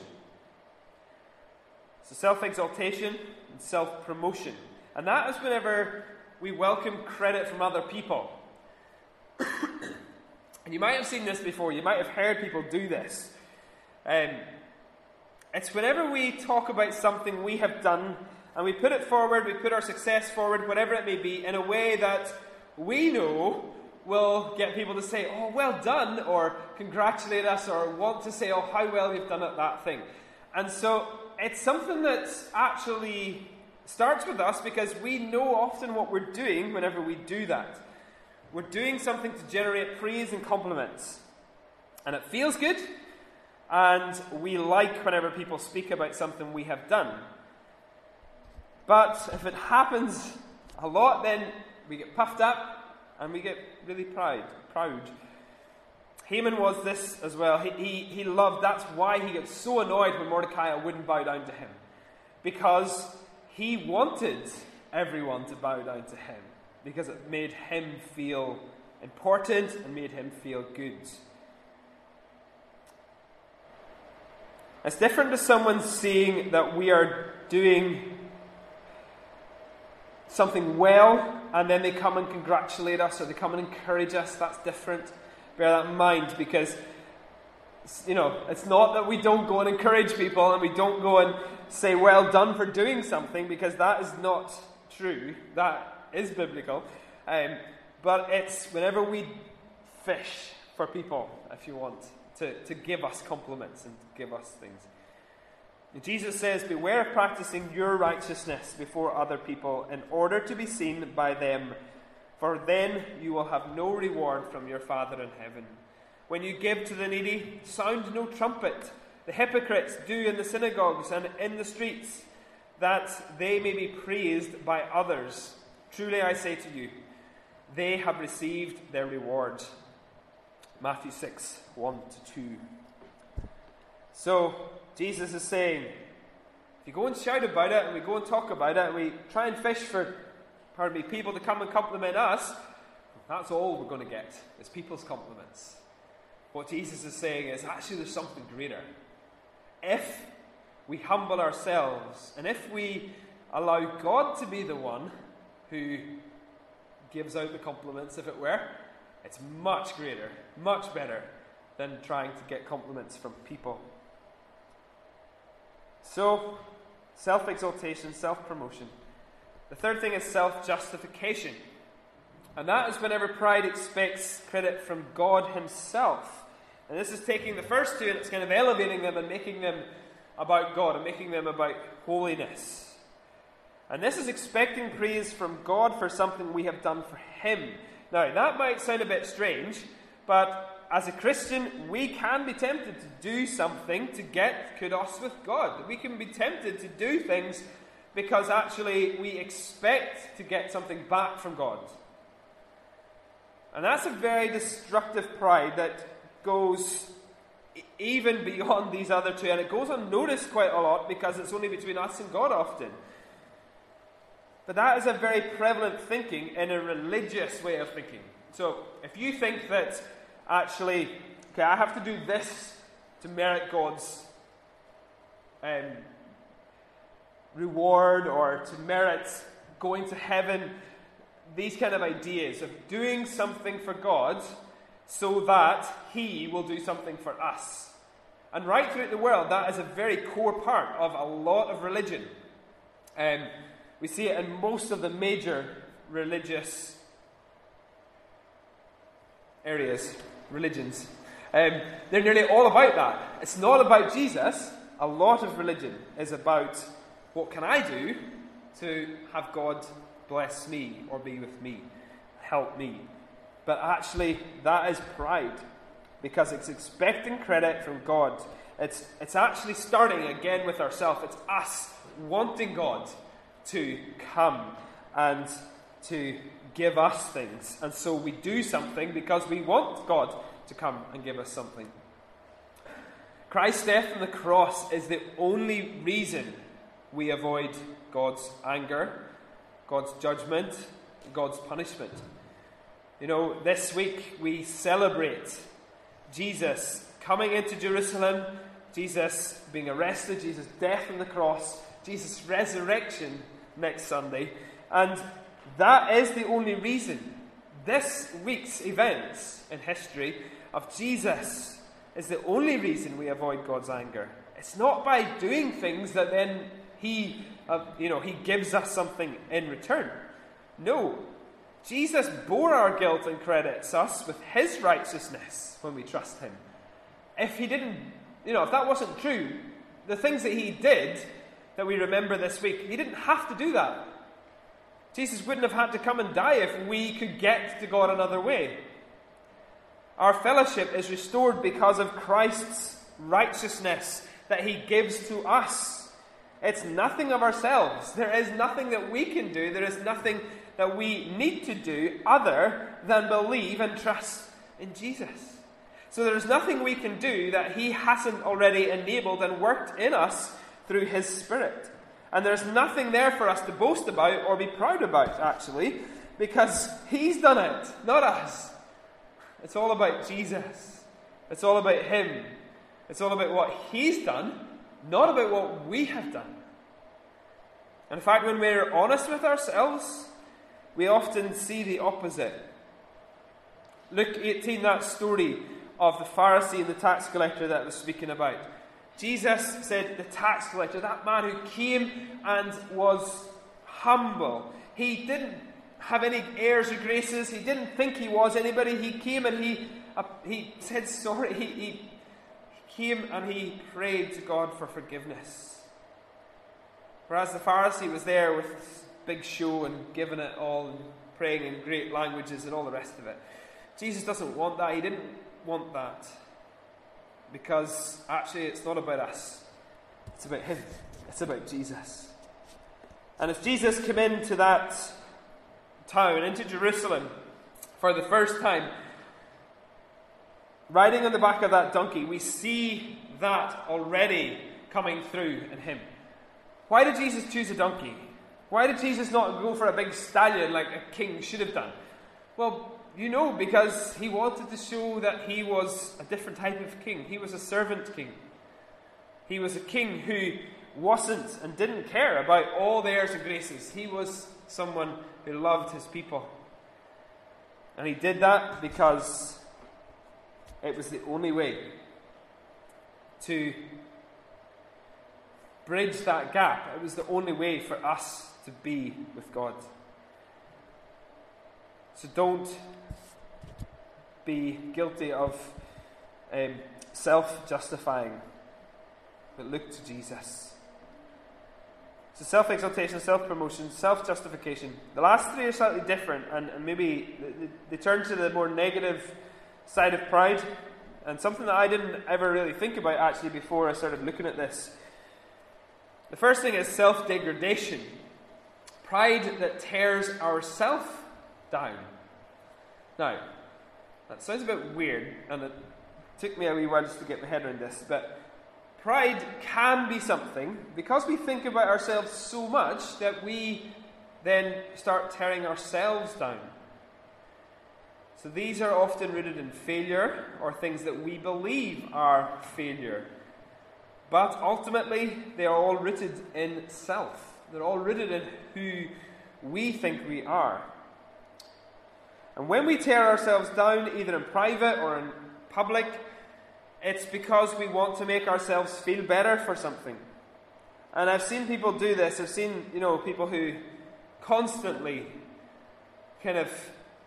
So self-exaltation and self-promotion. And that is whenever we welcome credit from other people. And you might have seen this before. You might have heard people do this. It's whenever we talk about something we have done and we put it forward, we put our success forward, whatever it may be, in a way that we know will get people to say, oh, well done, or congratulate us, or want to say, oh, how well you've done at that thing. And so it's something that actually starts with us, because we know often what we're doing whenever we do that. We're doing something to generate praise and compliments. And it feels good, and we like whenever people speak about something we have done. But if it happens a lot, then we get puffed up, and we get really proud. Haman was this as well. He loved, that's why he got so annoyed when Mordecai wouldn't bow down to him. Because he wanted everyone to bow down to him. Because it made him feel important and made him feel good. It's different to someone seeing that we are doing something well, and then they come and congratulate us, or they come and encourage us. That's different. Bear that in mind, because it's not that we don't go and encourage people and we don't go and say well done for doing something, because that is not true. That is biblical. But it's whenever we fish for people, if you want, to give us compliments and give us things. And Jesus says, beware of practicing your righteousness before other people in order to be seen by them, for then you will have no reward from your Father in heaven. When you give to the needy, sound no trumpet. The hypocrites do in the synagogues and in the streets, that they may be praised by others. Truly I say to you, they have received their reward. Matthew 6, 1-2. So, Jesus is saying, if you go and shout about it, and we go and talk about it, and we try and fish for, people to come and compliment us, that's all we're going to get, is people's compliments. What Jesus is saying is, actually there's something greater. If we humble ourselves, and if we allow God to be the one who gives out the compliments, if it were, it's much greater, much better than trying to get compliments from people. So, self-exaltation, self-promotion. The third thing is self-justification. And that is whenever pride expects credit from God himself. And this is taking the first two and it's kind of elevating them and making them about God and making them about holiness. And this is expecting praise from God for something we have done for him. Now, that might sound a bit strange, but as a Christian, we can be tempted to do something to get kudos with God. We can be tempted to do things because actually we expect to get something back from God. And that's a very destructive pride that goes even beyond these other two, and it goes unnoticed quite a lot because it's only between us and God often. But that is a very prevalent thinking in a religious way of thinking. So if you think that actually, okay, I have to do this to merit God's reward or to merit going to heaven, these kind of ideas of doing something for God so that he will do something for us. And right throughout the world, that is a very core part of a lot of religion. We see it in most of the major religious religions. They're nearly all about that. It's not about Jesus. A lot of religion is about what can I do to have God bless me or be with me, help me. But actually, that is pride, because it's expecting credit from God. It's actually starting again with ourselves. It's us wanting God to come and to give us things. And so we do something because we want God to come and give us something. Christ's death on the cross is the only reason we avoid God's anger, God's judgment, God's punishment. You know, this week we celebrate Jesus coming into Jerusalem, Jesus being arrested, Jesus' death on the cross, Jesus' resurrection next Sunday. And that is the only reason. This week's events in history of Jesus is the only reason we avoid God's anger. It's not by doing things that then he gives us something in return. No. Jesus bore our guilt and credits us with his righteousness when we trust him. If he didn't, if that wasn't true, the things that he did that we remember this week, he didn't have to do that. Jesus wouldn't have had to come and die if we could get to God another way. Our fellowship is restored because of Christ's righteousness that he gives to us. It's nothing of ourselves. There is nothing that we can do. There is nothing that we need to do other than believe and trust in Jesus. So there is nothing we can do that he hasn't already enabled and worked in us through his Spirit. And there's nothing there for us to boast about or be proud about, actually, because he's done it, not us. It's all about Jesus. It's all about him. It's all about what he's done, not about what we have done. In fact, when we're honest with ourselves, we often see the opposite. Luke 18, that story of the Pharisee and the tax collector that I was speaking about. Jesus said the tax collector, that man who came and was humble, he didn't have any airs or graces. He didn't think he was anybody. He came and he said sorry. He came and he prayed to God for forgiveness. Whereas the Pharisee was there with this big show and giving it all and praying in great languages and all the rest of it. Jesus doesn't want that. He didn't want that. Because actually it's not about us. It's about him. It's about Jesus. And as Jesus came into that town, into Jerusalem, for the first time, riding on the back of that donkey, we see that already coming through in him. Why did Jesus choose a donkey? Why did Jesus not go for a big stallion like a king should have done? Well, because he wanted to show that he was a different type of king. He was a servant king. He was a king who wasn't and didn't care about all the airs and graces. He was someone who loved his people. And he did that because it was the only way to bridge that gap. It was the only way for us to be with God. So don't be guilty of self-justifying, but look to Jesus. So self-exaltation, self-promotion, self-justification. The last three are slightly different, and maybe they turn to the more negative side of pride, and something that I didn't ever really think about actually before I started looking at this. The first thing is self-degradation. Pride that tears ourselves down. Now, that sounds a bit weird, and it took me a wee while just to get my head around this, but pride can be something, because we think about ourselves so much, that we then start tearing ourselves down. So these are often rooted in failure, or things that we believe are failure. But ultimately, they are all rooted in self. They're all rooted in who we think we are. And when we tear ourselves down, either in private or in public, it's because we want to make ourselves feel better for something. And I've seen people do this. I've seen, people who constantly kind of,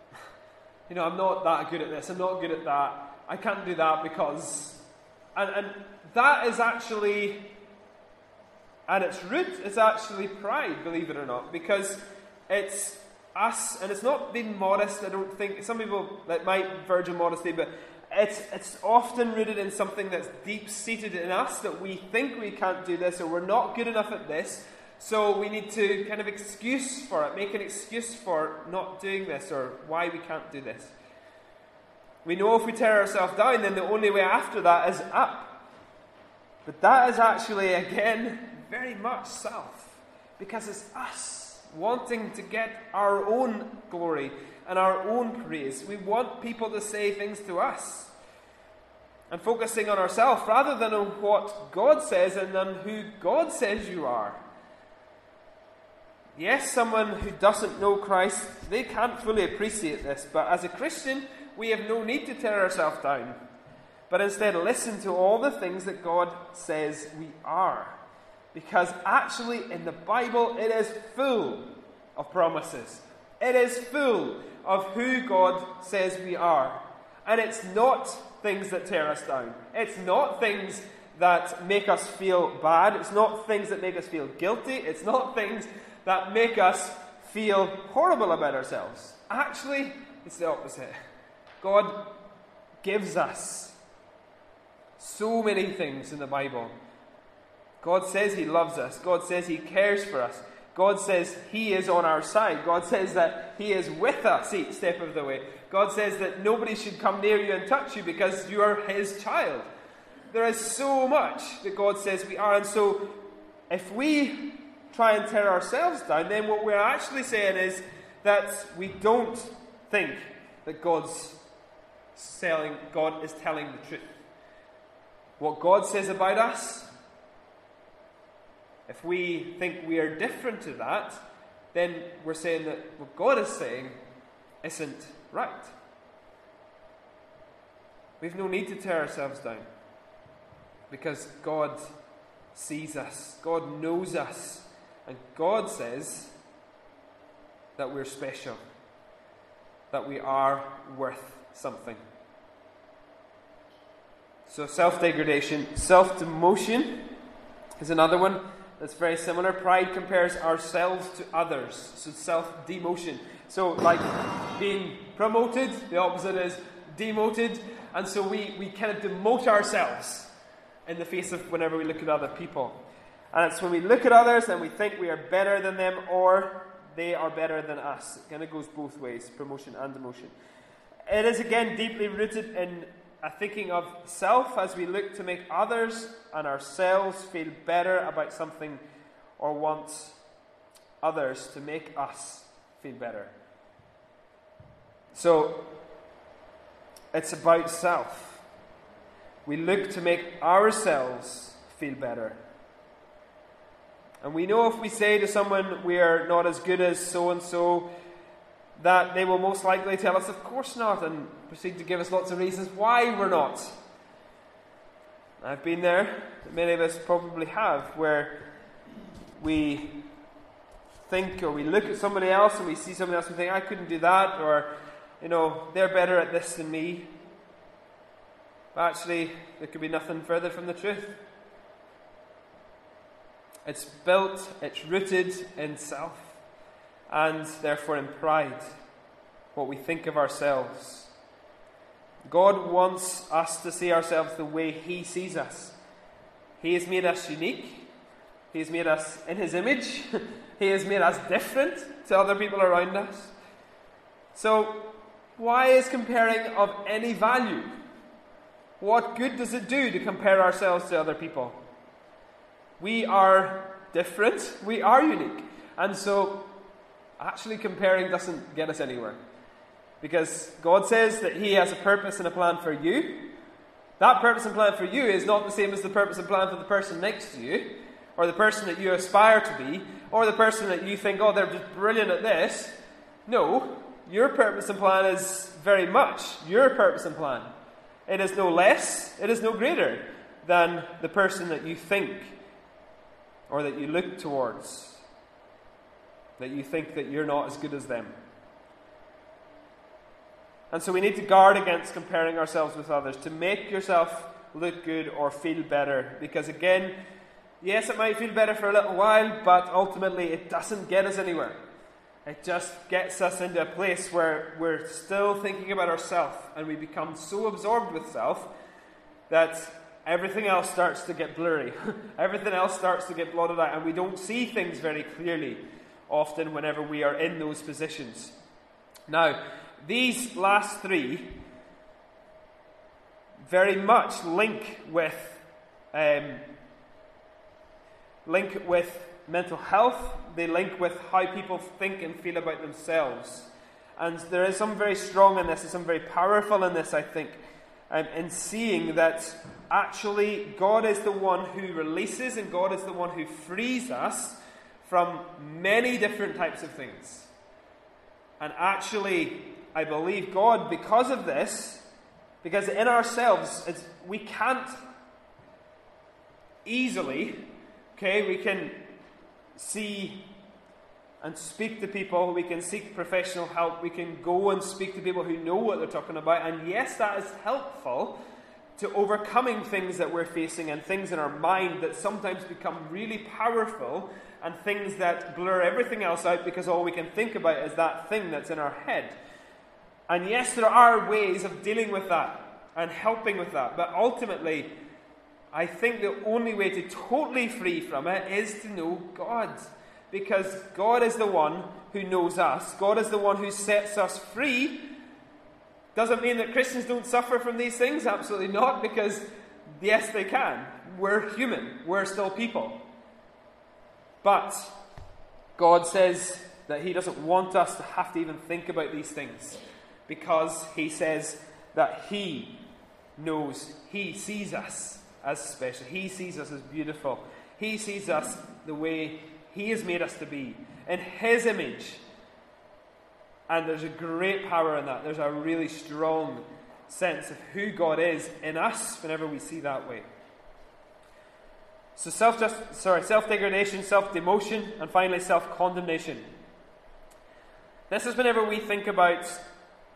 I'm not that good at this, I'm not good at that, I can't do that because... And that is actually, at its root, it's actually pride, believe it or not, because it's us, and it's not being modest. I don't think some people that might verge on modesty, but it's often rooted in something that's deep-seated in us, that we think we can't do this, or we're not good enough at this, so we need to kind of excuse for it, make an excuse for not doing this, or why we can't do this. We know if we tear ourselves down, then the only way after that is up. But that is actually, again, very much self, because it's us wanting to get our own glory and our own praise. We want people to say things to us, and focusing on ourselves rather than on what God says and on who God says you are. Yes, someone who doesn't know Christ, they can't fully appreciate this, but as a Christian, we have no need to tear ourselves down, but instead listen to all the things that God says we are. Because actually in the Bible it is full of promises. It is full of who God says we are. And it's not things that tear us down. It's not things that make us feel bad. It's not things that make us feel guilty. It's not things that make us feel horrible about ourselves. Actually, it's the opposite. God gives us so many things in the Bible. God says He loves us. God says He cares for us. God says He is on our side. God says that He is with us each step of the way. God says that nobody should come near you and touch you because you are His child. There is so much that God says we are. And so if we try and tear ourselves down, then what we're actually saying is that we don't think that God is telling the truth. What God says about us, if we think we are different to that, then we're saying that what God is saying isn't right. We've no need to tear ourselves down, because God sees us, God knows us, and God says that we're special. that we are worth something. So self-degradation. Self-demotion is another one that's very similar. Pride compares ourselves to others. So self-demotion. So like being promoted, the opposite is demoted. And so we kind of demote ourselves in the face of whenever we look at other people. And it's when we look at others and we think we are better than them or they are better than us. It kind of goes both ways, promotion and demotion. It is again deeply rooted in a thinking of self as we look to make others and ourselves feel better about something or want others to make us feel better. So, it's about self. We look to make ourselves feel better. And we know if we say to someone we are not as good as so-and-so, that they will most likely tell us, of course not, and proceed to give us lots of reasons why we're not. I've been there, many of us probably have, where we think or we look at somebody else and we see somebody else and think, I couldn't do that, or, they're better at this than me. But actually, there could be nothing further from the truth. It's built, it's rooted in self, and therefore in pride, what we think of ourselves. God wants us to see ourselves the way He sees us. He has made us unique. He has made us in His image. He has made us different to other people around us. So, why is comparing of any value? What good does it do to compare ourselves to other people? We are different. We are unique. And so, actually comparing doesn't get us anywhere. Because God says that He has a purpose and a plan for you. That purpose and plan for you is not the same as the purpose and plan for the person next to you, or the person that you aspire to be, or the person that you think, oh, they're just brilliant at this. No, your purpose and plan is very much your purpose and plan. It is no less, it is no greater than the person that you think or that you look towards, that you think that you're not as good as them. And so we need to guard against comparing ourselves with others, to make yourself look good or feel better. Because again, yes, it might feel better for a little while, but ultimately it doesn't get us anywhere. It just gets us into a place where we're still thinking about ourselves, and we become so absorbed with self that everything else starts to get blurry. Everything else starts to get blotted out, and we don't see things very clearly often whenever we are in those positions. Now, these last three very much link with mental health. They link with how people think and feel about themselves. And there is some very strong in this, and some very powerful in this, I think, in seeing that actually God is the one who releases and God is the one who frees us from many different types of things. And actually, I believe God, because of this, because in ourselves, we can't easily, we can see and speak to people, we can seek professional help, we can go and speak to people who know what they're talking about, and yes, that is helpful to overcoming things that we're facing and things in our mind that sometimes become really powerful and things that blur everything else out because all we can think about is that thing that's in our head. And yes, there are ways of dealing with that and helping with that, but ultimately, I think the only way to totally free from it is to know God. Because God is the one who knows us. God is the one who sets us free. Doesn't mean that Christians don't suffer from these things. Absolutely not. Because, yes, they can. We're human. We're still people. But God says that He doesn't want us to have to even think about these things. Because He says that He knows, He sees us as special. He sees us as beautiful. He sees us the way He has made us to be, in His image. And there's a great power in that. There's a really strong sense of who God is in us whenever we see that way. So self-degradation, self-demotion, and finally self-condemnation. This is whenever we think about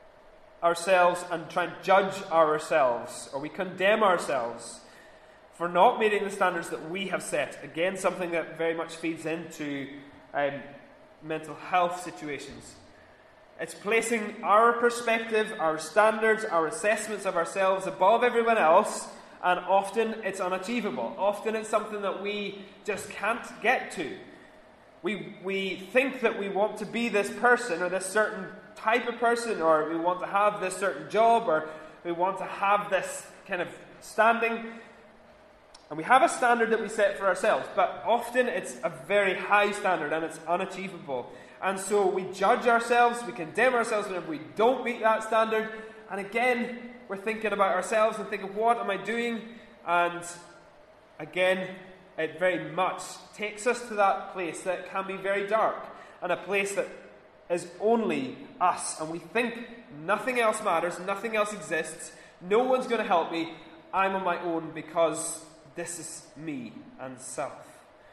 ourselves and try and judge ourselves, or we condemn ourselves for not meeting the standards that we have set. Again, something that very much feeds into mental health situations. It's placing our perspective, our standards, our assessments of ourselves above everyone else, and often it's unachievable. Often it's something that we just can't get to. We think that we want to be this person, or this certain type of person, or we want to have this certain job, or we want to have this kind of standing. And we have a standard that we set for ourselves, but often it's a very high standard and it's unachievable. And so we judge ourselves, we condemn ourselves whenever we don't meet that standard. And again, we're thinking about ourselves and thinking, what am I doing? And again, it very much takes us to that place that can be very dark, and a place that is only us. And we think nothing else matters, nothing else exists, no one's going to help me, I'm on my own because this is me and self.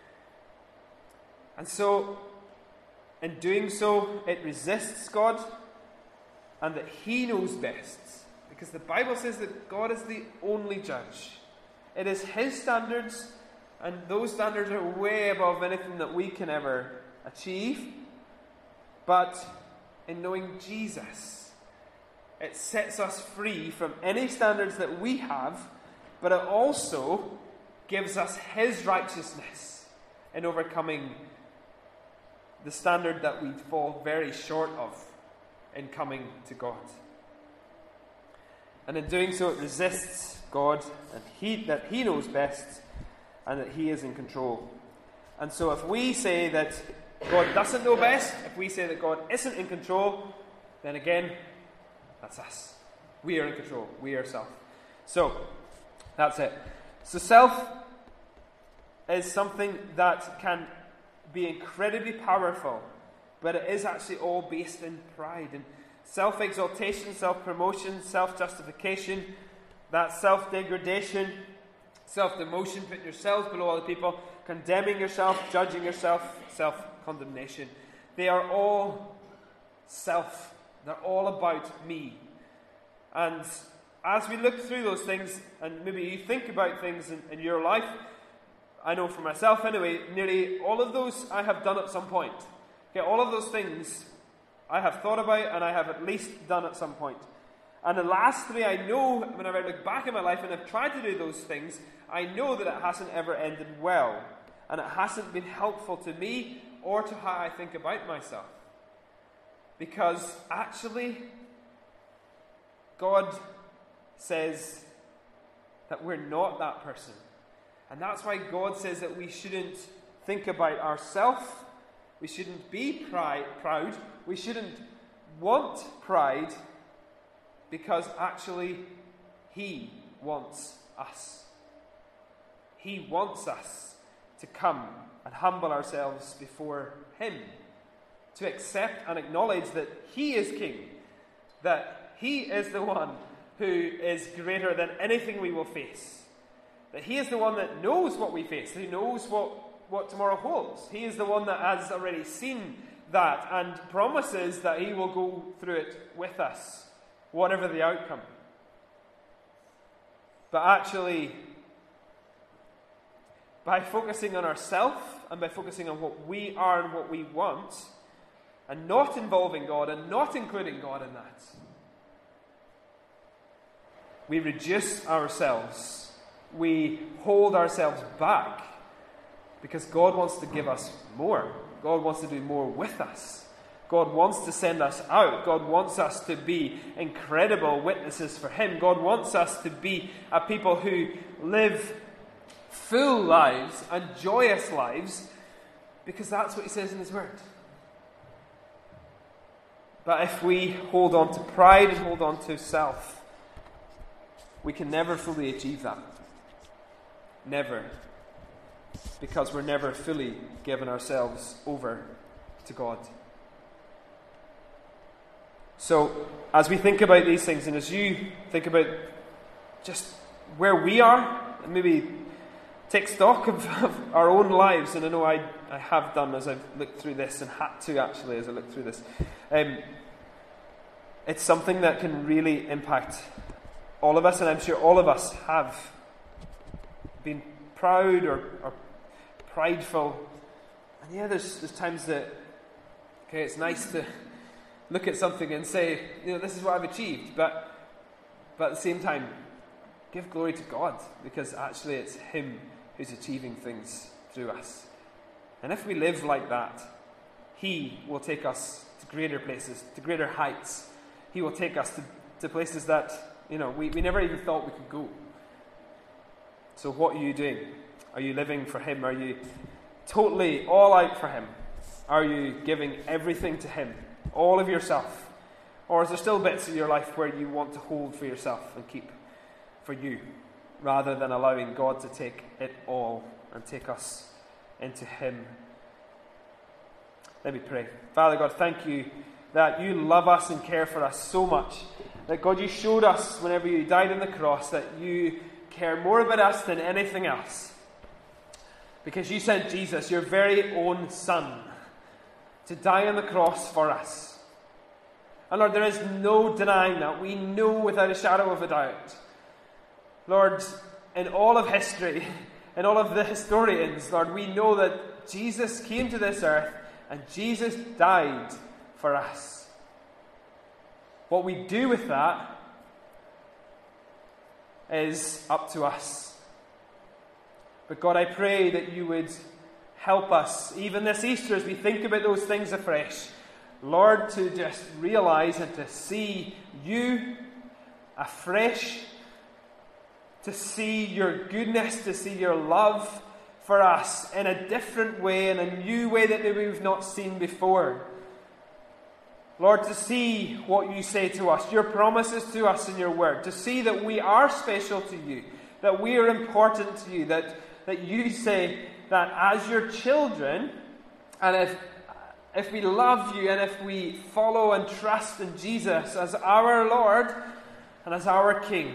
And so, in doing so, it resists God, and that He knows best. Because the Bible says that God is the only judge. It is His standards, and those standards are way above anything that we can ever achieve. But in knowing Jesus, it sets us free from any standards that we have, but it also gives us His righteousness in overcoming the standard that we fall very short of in coming to God. And in doing so, it resists God, and that He knows best, and that He is in control. And so if we say that God doesn't know best, if we say that God isn't in control, then again, that's us. We are in control. We are self. So, that's it. So self is something that can be incredibly powerful, but it is actually all based in pride and self-exaltation, self-promotion, self-justification, that self-degradation, self-demotion, putting yourselves below other people, condemning yourself, judging yourself, self-condemnation. They are all self. They're all about me. And as we look through those things, and maybe you think about things in your life, I know for myself anyway, nearly all of those I have done at some point. Okay, all of those things I have thought about and I have at least done at some point. And the last three, I know, whenever I look back in my life and I've tried to do those things, I know that it hasn't ever ended well. And it hasn't been helpful to me or to how I think about myself. Because actually, God says that we're not that person. And that's why God says that we shouldn't think about ourselves. We shouldn't be proud. We shouldn't want pride, because actually He wants us. He wants us to come and humble ourselves before Him, to accept and acknowledge that He is King, that He is the one who is greater than anything we will face. That He is the one that knows what we face. He knows what tomorrow holds. He is the one that has already seen that and promises that He will go through it with us, whatever the outcome. But actually, by focusing on ourselves and by focusing on what we are and what we want, and not involving God and not including God in that, we reduce ourselves. We hold ourselves back, because God wants to give us more. God wants to do more with us. God wants to send us out. God wants us to be incredible witnesses for Him. God wants us to be a people who live full lives and joyous lives, because that's what He says in His Word. But if we hold on to pride and hold on to self, we can never fully achieve that. Never. Because we're never fully given ourselves over to God. So, as we think about these things, and as you think about just where we are, and maybe take stock of our own lives, and I know I have done as I've looked through this, and had to actually as I looked through this, it's something that can really impact all of us, and I'm sure all of us have been proud or prideful. And yeah, there's times that, okay, it's nice to look at something and say, this is what I've achieved, but at the same time, give glory to God, because actually it's Him who's achieving things through us. And if we live like that, He will take us to greater places, to greater heights. He will take us to places that, we never even thought we could go. So what are you doing? Are you living for Him? Are you totally all out for Him? Are you giving everything to Him? All of yourself? Or is there still bits of your life where you want to hold for yourself and keep for you, rather than allowing God to take it all and take us into Him? Let me pray. Father God, thank you that you love us and care for us so much. That God, you showed us whenever you died on the cross that you care more about us than anything else. Because you sent Jesus, your very own Son, to die on the cross for us. And Lord, there is no denying that. We know without a shadow of a doubt. Lord, in all of history, in all of the historians, Lord, we know that Jesus came to this earth and Jesus died for us. What we do with that is up to us. But God, I pray that you would help us, even this Easter, as we think about those things afresh, Lord, to just realize and to see you afresh, to see your goodness, to see your love for us in a different way, in a new way that we've not seen before. Lord, to see what you say to us, your promises to us in your word, to see that we are special to you, that we are important to you, that you say that as your children, and if we love you and if we follow and trust in Jesus as our Lord and as our King,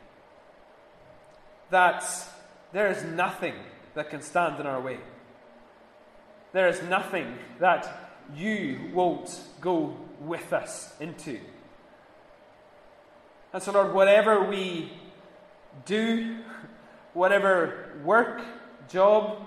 that there is nothing that can stand in our way. There is nothing that you won't go with us into. And so, Lord, whatever we do, whatever work, job,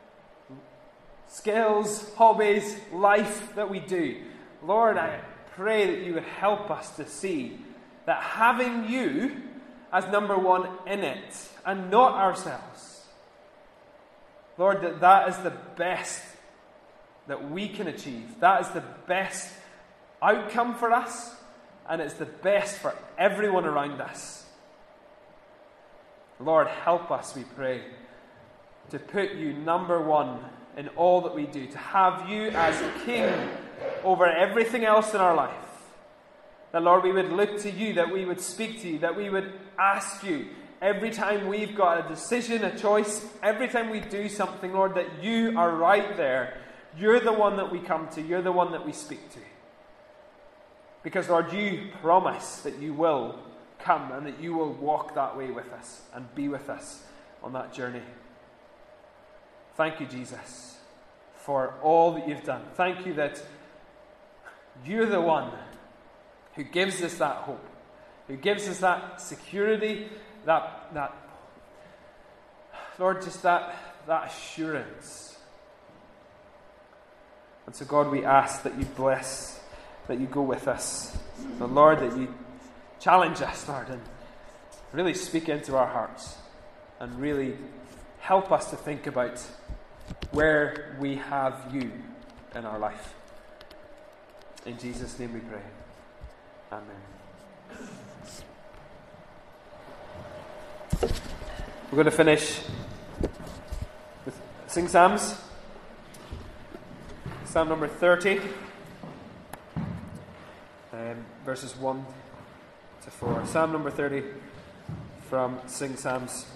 skills, hobbies, life that we do, Lord, I pray that you would help us to see that having you as number one in it and not ourselves, Lord, that is the best that we can achieve. That is the best outcome for us, and it's the best for everyone around us. Lord, help us, we pray, to put you number one in all that we do, to have you as King over everything else in our life. That, Lord, we would look to you, that we would speak to you, that we would ask you every time we've got a decision, a choice, every time we do something, Lord, that you are right there. You're the one that we come to. You're the one that we speak to. Because, Lord, you promise that you will come and that you will walk that way with us and be with us on that journey. Thank you, Jesus, for all that you've done. Thank you that you're the one who gives us that hope, who gives us that security, that Lord, just that assurance. And so, God, we ask that you bless, that you go with us. And Lord, that you challenge us, Lord, and really speak into our hearts and really help us to think about where we have you in our life. In Jesus' name we pray. Amen. We're going to finish with Sing Psalms. Psalm number 30, verses 1 to 4. Psalm number 30 from Sing Psalms.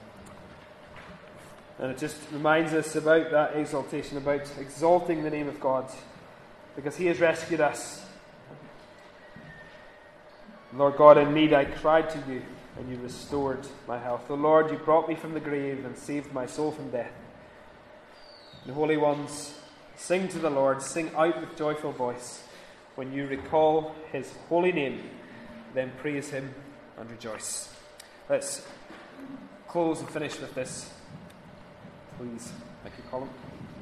And it just reminds us about that exaltation, about exalting the name of God, because He has rescued us. Lord God, in need I cried to you, and you restored my health. O Lord, you brought me from the grave and saved my soul from death. The holy ones, sing to the Lord, sing out with joyful voice. when you recall his holy name, then praise him and rejoice. Let's close and finish with this, please. Thank you, Colin.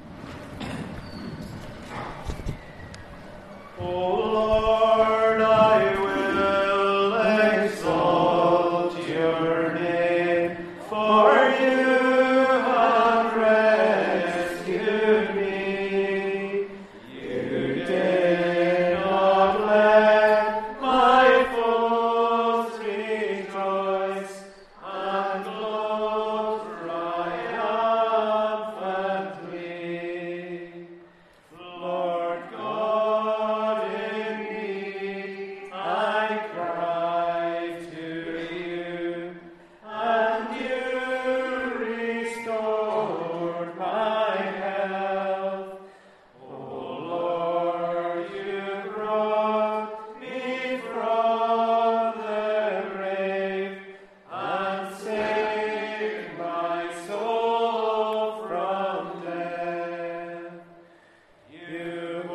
O Lord, I will exalt your name, for you have rescued me. You did not let my foes rejoice, and gloat triumphantly. Lord God, in need I cry to you, and you restored my health. O Lord, you brought me from the grave, and saved my soul from death. You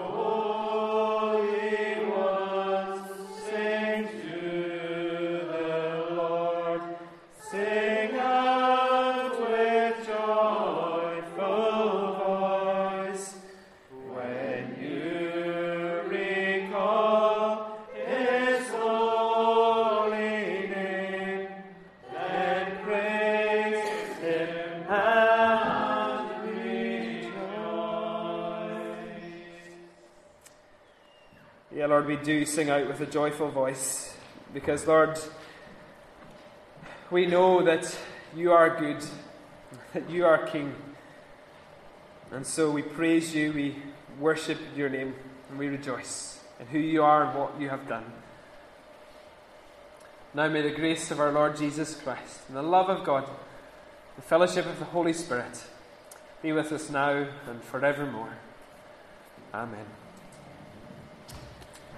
holy ones, sing to the Lord. Sing out with joyful voice. When you recall his holy name, then praise him and rejoice. Yeah, Lord, we do sing out with a joyful voice because, Lord, we know that you are good, that you are King. And so we praise you, we worship your name, and we rejoice in who you are and what you have done. Now may the grace of our Lord Jesus Christ and the love of God, the fellowship of the Holy Spirit be with us now and forevermore. Amen.